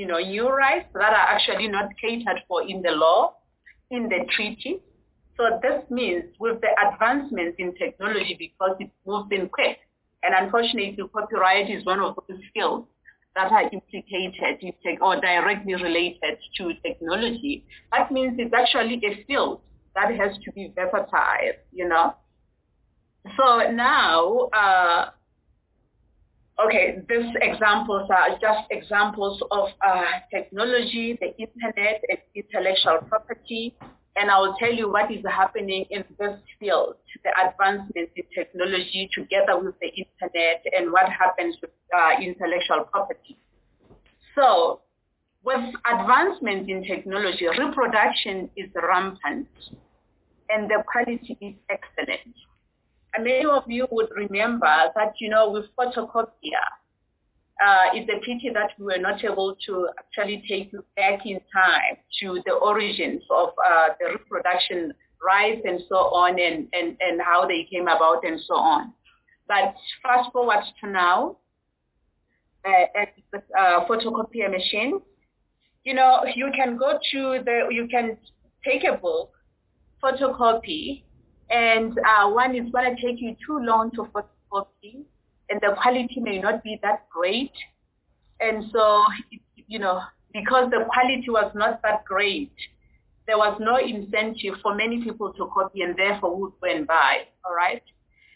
are actually not catered for in the law, in the treaty. So this means with the advancements in technology, because it moves in quick, and unfortunately copyright is one of those fields that are implicated or directly related to technology. That means it's actually a field that has to be versatile, So now, these examples are just examples of technology, the internet, and intellectual property. And I will tell you what is happening in this field, the advancements in technology together with the internet and what happens with intellectual property. So with advancements in technology, reproduction is rampant and the quality is excellent. And many of you would remember that, with photocopier, it's a pity that we were not able to actually take you back in time to the origins of the reproduction rights and so on and how they came about and so on. But fast forward to now, at the photocopier machine, you can you can take a book, photocopy, and one is going to take you too long to photocopy, and the quality may not be that great. And so, because the quality was not that great, there was no incentive for many people to copy and therefore would go and buy, all right?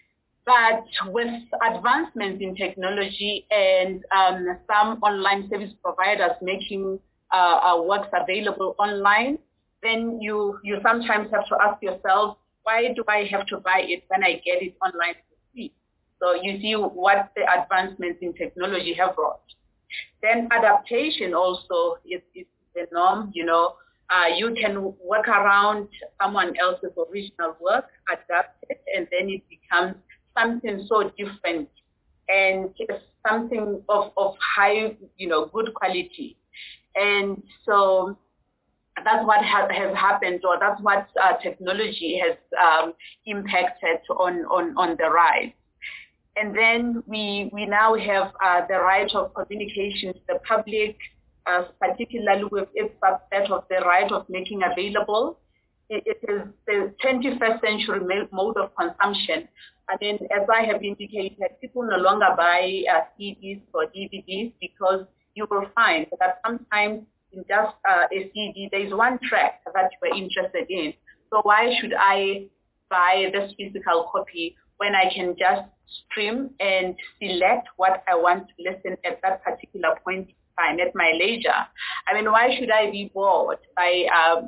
But with advancements in technology and some online service providers making works available online, then you sometimes have to ask yourself, why do I have to buy it when I get it online for free? So you see what the advancements in technology have brought. Then adaptation also is the norm. You can work around someone else's original work, adapt it, and then it becomes something so different and something of high, good quality. And so that's what has happened, or that's what technology has impacted on the rise. And then we now have the right of communication to the public, particularly with its subset of the right of making available. It is the 21st century mode of consumption. And then, as I have indicated, people no longer buy CDs or DVDs because you will find that sometimes in just a CD, there is one track that you are interested in. So why should I buy this physical copy when I can just stream and select what I want to listen at that particular point in time at my leisure? I mean, why should I be bored by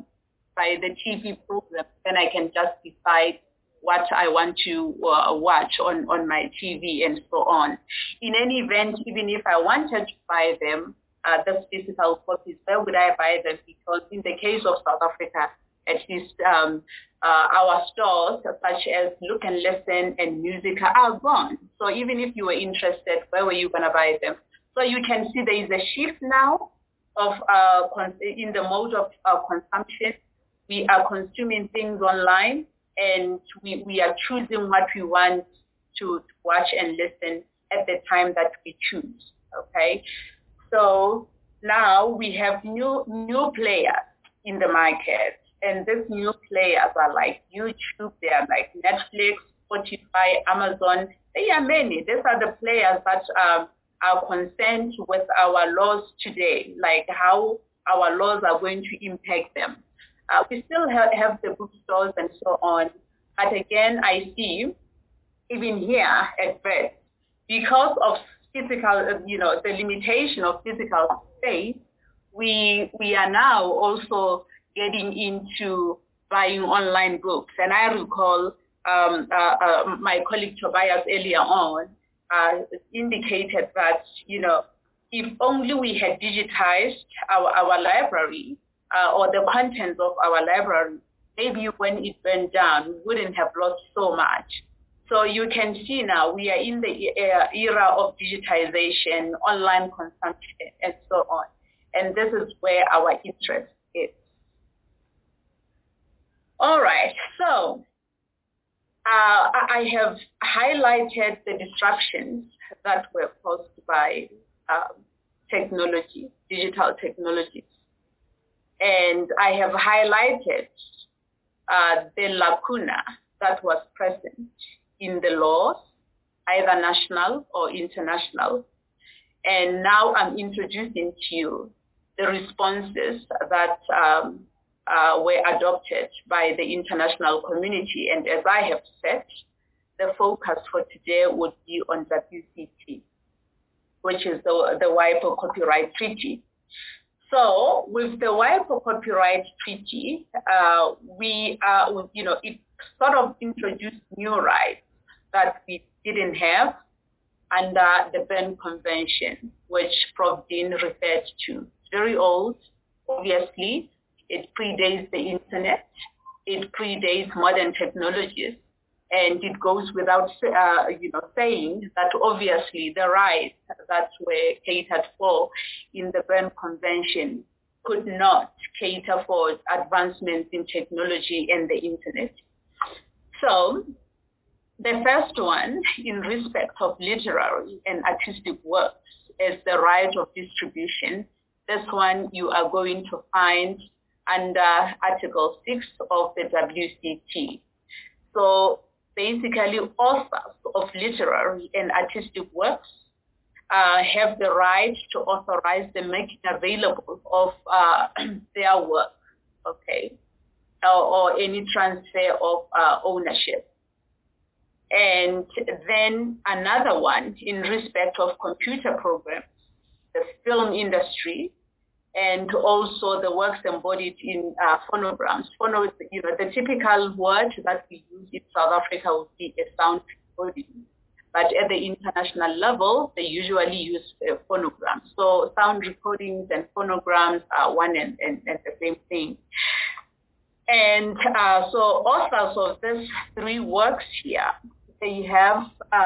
the TV program when I can just decide what I want to watch on my TV and so on? In any event, even if I wanted to buy them, the physical copies, where would I buy them? Because in the case of South Africa, at least our stores such as Look and Listen and Musica are gone. So even if you were interested, where were you going to buy them? So you can see there is a shift now of in the mode of consumption. We are consuming things online, and we are choosing what we want to watch and listen at the time that we choose, okay? So now we have new players in the market, and these new players are like YouTube, they are like Netflix, Spotify, Amazon. There are many. These are the players that are concerned with our laws today, like how our laws are going to impact them. We still have the bookstores and so on, but again, I see even here at birth. Because of physical, the limitation of physical space, we are now also getting into buying online books. And I recall my colleague Tobias earlier on indicated that, if only we had digitized our library or the contents of our library, maybe when it went down, we wouldn't have lost so much. So you can see now we are in the era of digitization, online consumption, and so on. And this is where our interest is. All right, so I have highlighted the disruptions that were caused by technology, digital technologies. And I have highlighted the lacuna that was present in the laws, either national or international. And now I'm introducing to you the responses that were adopted by the international community. And as I have said, the focus for today would be on WCT, which is the WIPO Copyright Treaty. So with the WIPO Copyright Treaty, it sort of introduced new rights that we didn't have under the Berne Convention, which Prof. Dean referred to. It's very old, obviously. It predates the internet. It predates modern technologies. And it goes without saying that obviously the rights that were catered for in the Berne Convention could not cater for advancements in technology and the internet. So the first one, in respect of literary and artistic works, is the right of distribution. This one you are going to find under Article 6 of the WCT. So basically, authors of literary and artistic works have the right to authorize the making available of their work, okay, or any transfer of ownership. And then another one in respect of computer programs, the film industry, and also the works embodied in phonograms. The typical word that we use in South Africa would be a sound recording. But at the international level, they usually use phonograms. So sound recordings and phonograms are one and the same thing. And so authors of these three works here, they have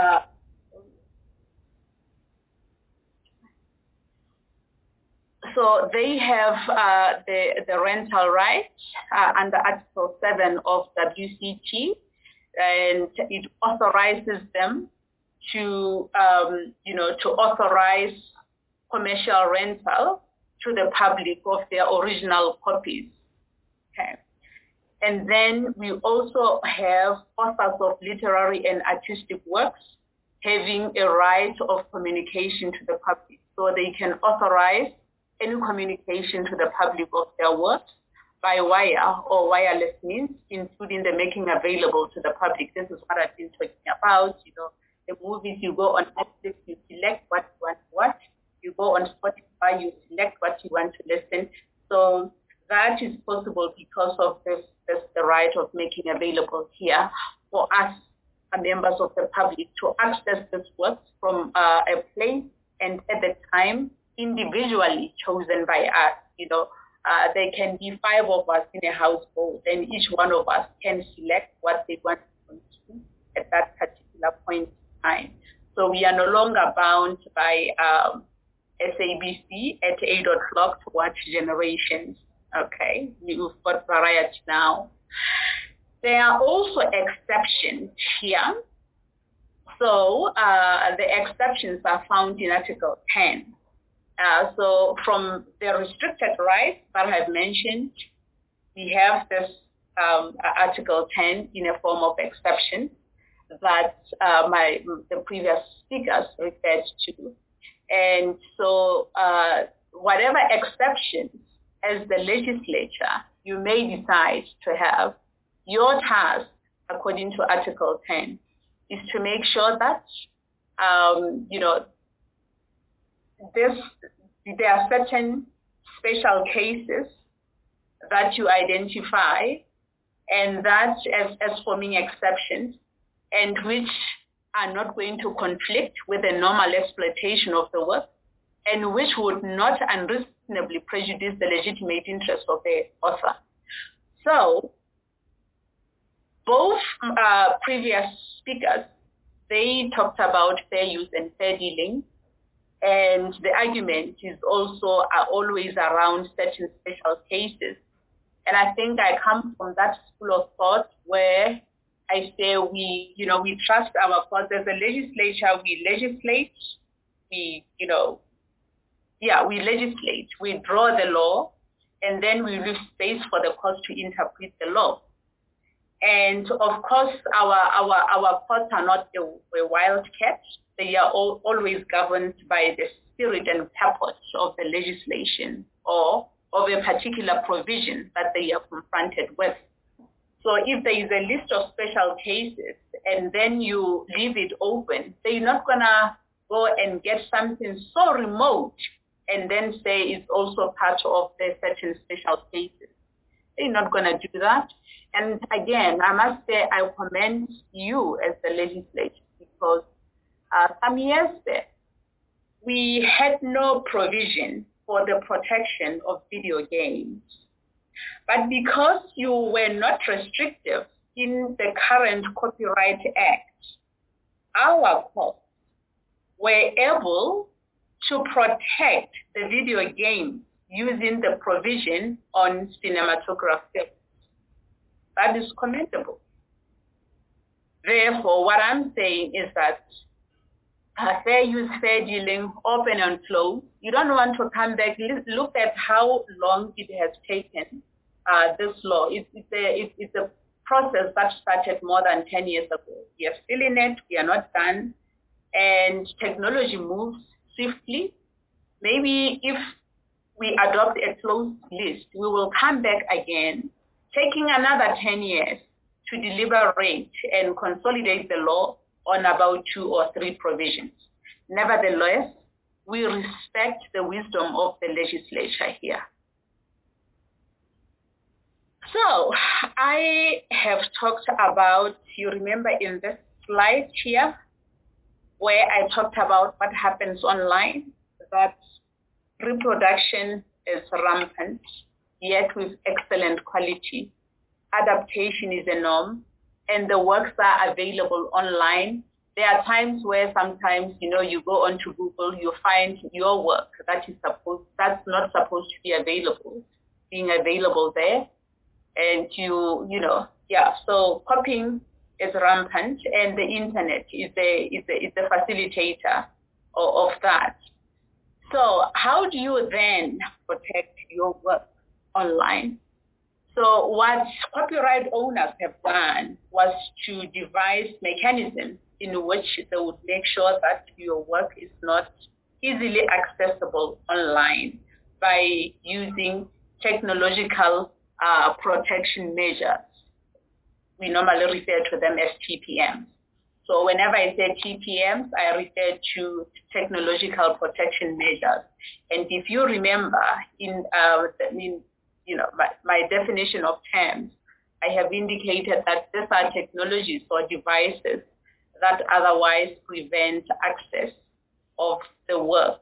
the rental rights under Article 7 of WCT, and it authorizes them to authorize commercial rental to the public of their original copies. Okay. And then we also have authors of literary and artistic works having a right of communication to the public. So they can authorize any communication to the public of their works by wire or wireless means, including the making available to the public. This is what I've been talking about. The movies, you go on Netflix, you select what you want to watch. You go on Spotify, you select what you want to listen. So that is possible because of the right of making available here for us, members of the public, to access this works from a place and at the time individually chosen by us. There can be 5 of us in a household, and each one of us can select what they want to consume at that particular point in time. So we are no longer bound by SABC at 8 o'clock to watch Generations. Okay, we've got variety now. There are also exceptions here. So the exceptions are found in Article 10. So from the restricted rights that I've mentioned, we have this Article 10 in a form of exception that the previous speakers referred to. And so whatever exceptions as the legislature you may decide to have, your task, according to Article 10, is to make sure that, there are certain special cases that you identify and that as forming exceptions and which are not going to conflict with the normal exploitation of the work and which would not unreasonably prejudice the legitimate interest of the author. So both previous speakers, they talked about fair use and fair dealing, and the argument is also always around certain special cases. And I think I come from that school of thought where I say we trust our courts. As a legislature, we legislate, we legislate, we draw the law, and then we leave space for the courts to interpret the law. And of course, our courts are not a wildcat. They are always governed by the spirit and purpose of the legislation or of a particular provision that they are confronted with. So if there is a list of special cases and then you leave it open, they're not gonna go and get something so remote and then say it's also part of the certain special cases. They're not gonna do that. And again, I must say I commend you as the legislature because some years back, we had no provision for the protection of video games. But because you were not restrictive in the current Copyright Act, our courts were able to protect the video game using the provision on cinematography. That is commendable. Therefore, what I'm saying is that fair use, fair dealing, open and close. You don't want to come back. Look at how long it has taken this law. It's a process that started more than 10 years ago. We are still in it. We are not done. And technology moves swiftly. Maybe if we adopt a closed list, we will come back again, taking another 10 years to deliberate and consolidate the law on about 2 or 3 provisions. Nevertheless, we respect the wisdom of the legislature here. So I have talked about, you remember in this slide here, where I talked about what happens online, that reproduction is rampant, yet with excellent quality. Adaptation is a norm, and the works are available online. There are times where sometimes, you go onto Google, you find your work that's not supposed to be available, being available there. And so copying is rampant, and the internet is the facilitator of that. So how do you then protect your work online? So what copyright owners have done was to devise mechanisms in which they would make sure that your work is not easily accessible online by using technological protection measures. We normally refer to them as TPMs. So whenever I say TPMs, I refer to technological protection measures. And if you remember, in my definition of terms, I have indicated that these are technologies or devices that otherwise prevent access of the works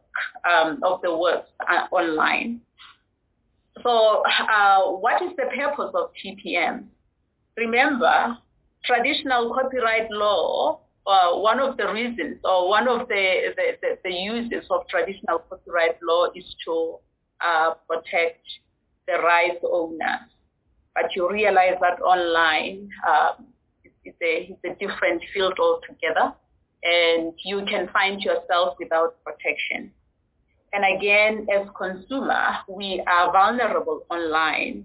online. So what is the purpose of TPM? Remember, traditional copyright law, one of the reasons or one of the uses of traditional copyright law is to protect the rights owners. But you realize that online it's a different field altogether, and you can find yourself without protection. And again, as consumer, we are vulnerable online.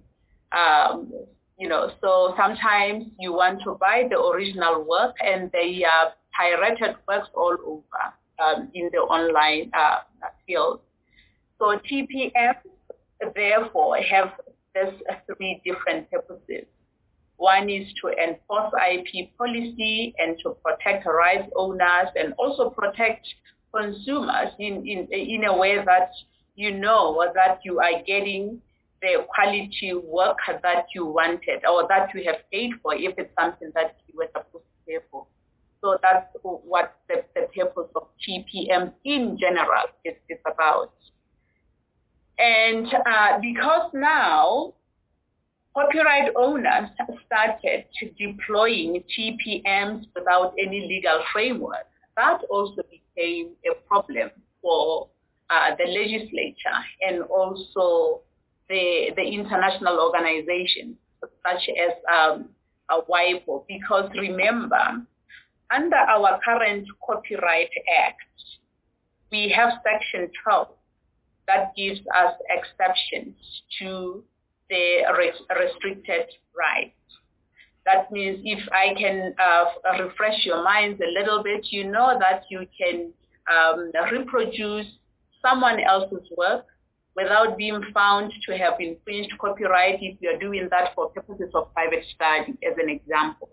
So sometimes you want to buy the original work, and they are pirated works all over in the online field. So TPM, therefore, have these 3 different purposes. One is to enforce IP policy and to protect rights owners and also protect consumers in a way that you know that you are getting the quality work that you wanted or that you have paid for if it's something that you were supposed to pay for. So that's what the purpose of TPM in general is about. And because now copyright owners started deploying TPMs without any legal framework, that also became a problem for the legislature and also the international organizations such as WIPO, because remember, under our current Copyright Act, we have Section 12 that gives us exceptions to the restricted rights. That means if I can refresh your minds a little bit, you know that you can reproduce someone else's work without being found to have infringed copyright if you're doing that for purposes of private study, as an example.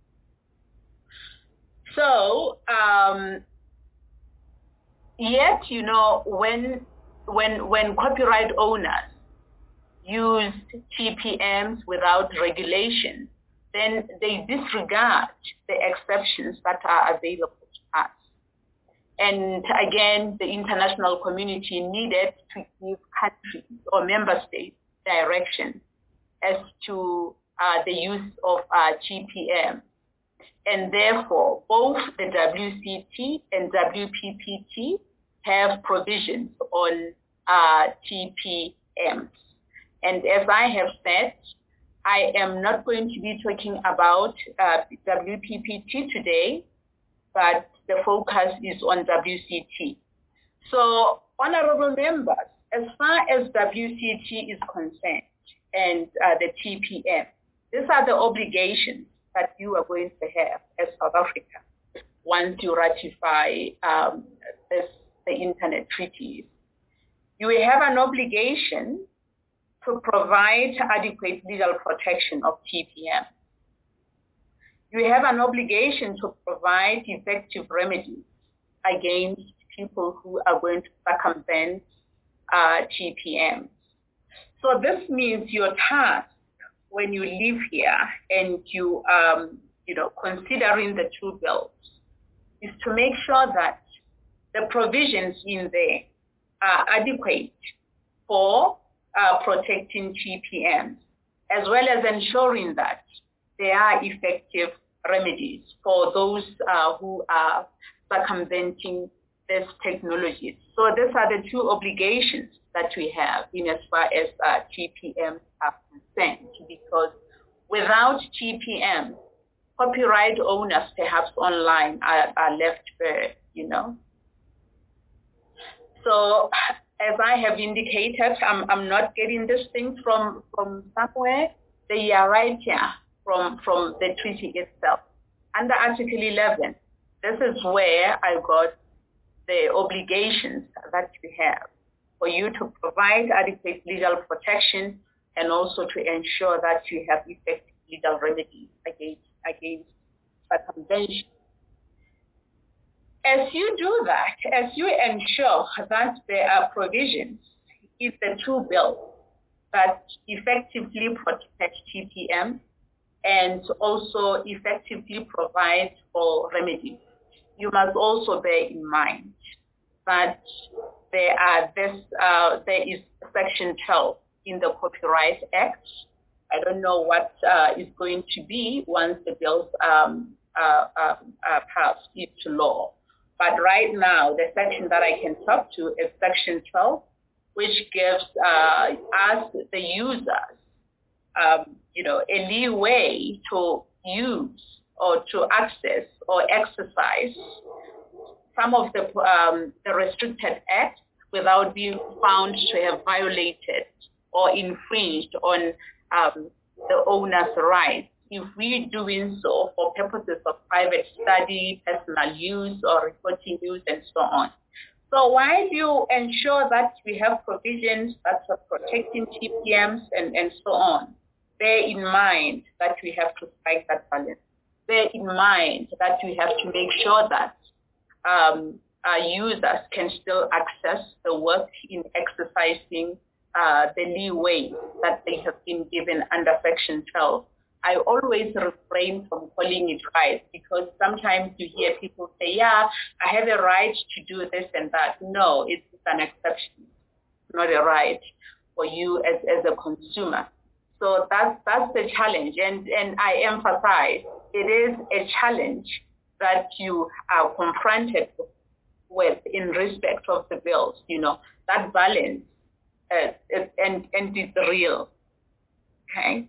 So, yet, you know, when copyright owners use TPMs without regulation, then they disregard the exceptions that are available to us. And again, the international community needed to give countries or member states direction as to the use of TPM. And therefore, both the WCT and WPPT have provisions on TPMs. And as I have said, I am not going to be talking about WPPT today, but the focus is on WCT. So, honorable members, as far as WCT is concerned and the TPM, these are the obligations that you are going to have as South Africa once you ratify the Internet treaties. You will have an obligation to provide adequate legal protection of TPM. You have an obligation to provide effective remedies against people who are going to circumvent TPM. So this means your task when you live here and you considering the two bills is to make sure that the provisions in there are adequate for protecting TPMs, as well as ensuring that there are effective remedies for those who are circumventing these technologies. So these are the two obligations that we have in as far as TPM are concerned, because without TPM, copyright owners perhaps online are left bare, you know. So as I have indicated, I'm not getting this thing from somewhere. They are right here from the treaty itself. Under Article 11, this is where I got the obligations that we have for you to provide adequate legal protection and also to ensure that you have effective legal remedies against circumvention. As you do that, as you ensure that there are provisions in the two bills that effectively protect TPM and also effectively provide for remedy, you must also bear in mind that there is Section 12 in the Copyright Act. I don't know what is going to be once the bills are passed into law. But right now, the section that I can talk to is Section 12, which gives us, the users, a leeway to use or to access or exercise some of the restricted acts without being found to have violated or infringed on the owner's rights, if we're doing so for purposes of private study, personal use, or reporting use, and so on. So while you ensure that we have provisions that are protecting TPMs and so on, bear in mind that we have to strike that balance. Bear in mind that we have to make sure that our users can still access the work in exercising the leeway that they have been given under Section 12. I always refrain from calling it right, because sometimes you hear people say, yeah, I have a right to do this and that. No, it's an exception, not a right for you as a consumer. So that's the challenge. And I emphasize, it is a challenge that you are confronted with in respect of the bills, that balance, and it's real, okay?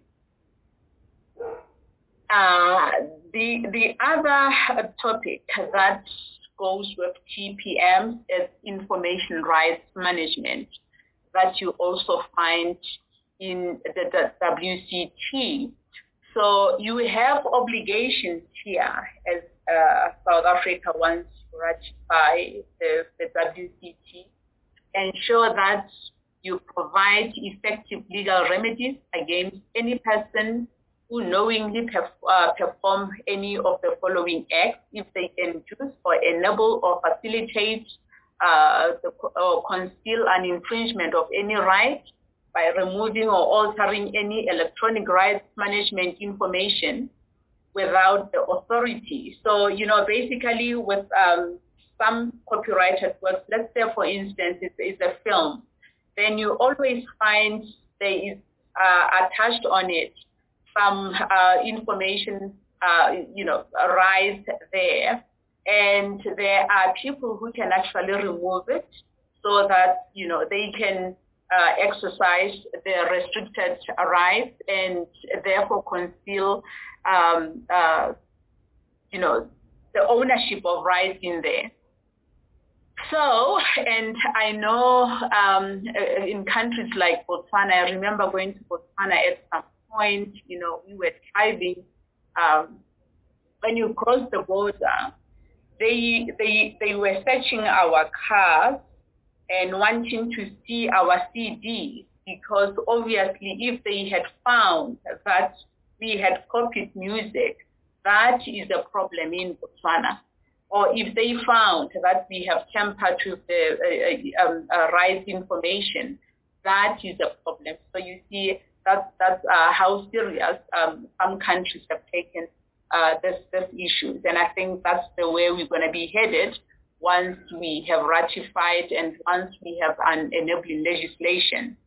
The other topic that goes with TPM is information rights management, that you also find in the WCT. So you have obligations here as South Africa wants to ratify the WCT. Ensure that you provide effective legal remedies against any person who knowingly perform any of the following acts if they induce or enable or facilitate or conceal an infringement of any right by removing or altering any electronic rights management information without the authority. So, basically with some copyrighted works, let's say for instance, it's a film, then you always find there is attached on it some information, arise there, and there are people who can actually remove it so that, they can exercise their restricted rights and therefore conceal, the ownership of rights in there. So, and I know in countries like Botswana, I remember going to Botswana at some point, we were driving, when you cross the border, they were searching our cars and wanting to see our CDs, because obviously if they had found that we had copied music, that is a problem in Botswana. Or if they found that we have tampered with the rights information, that is a problem. So you see, that's how serious some countries have taken this issue. And I think that's the way we're going to be headed once we have ratified and once we have an enabling legislation.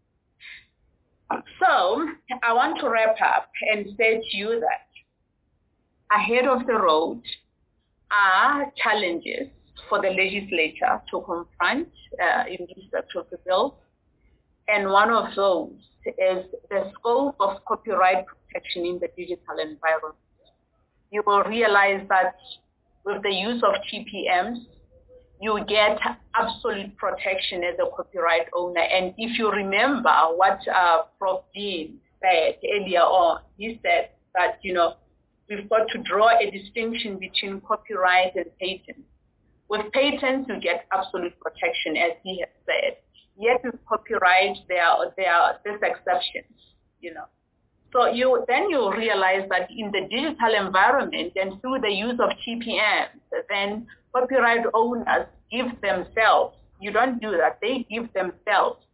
So I want to wrap up and say to you that ahead of the road are challenges for the legislature to confront in respect of the bill. And one of those is the scope of copyright protection in the digital environment. You will realize that with the use of TPMs, you get absolute protection as a copyright owner. And if you remember what Prof. Dean said earlier on, he said that, we've got to draw a distinction between copyright and patent. With patents, you get absolute protection, as he has said. Yet with copyright, there are these exceptions, So you realize that in the digital environment and through the use of TPMs, then copyright owners give themselves, you don't do that, they give themselves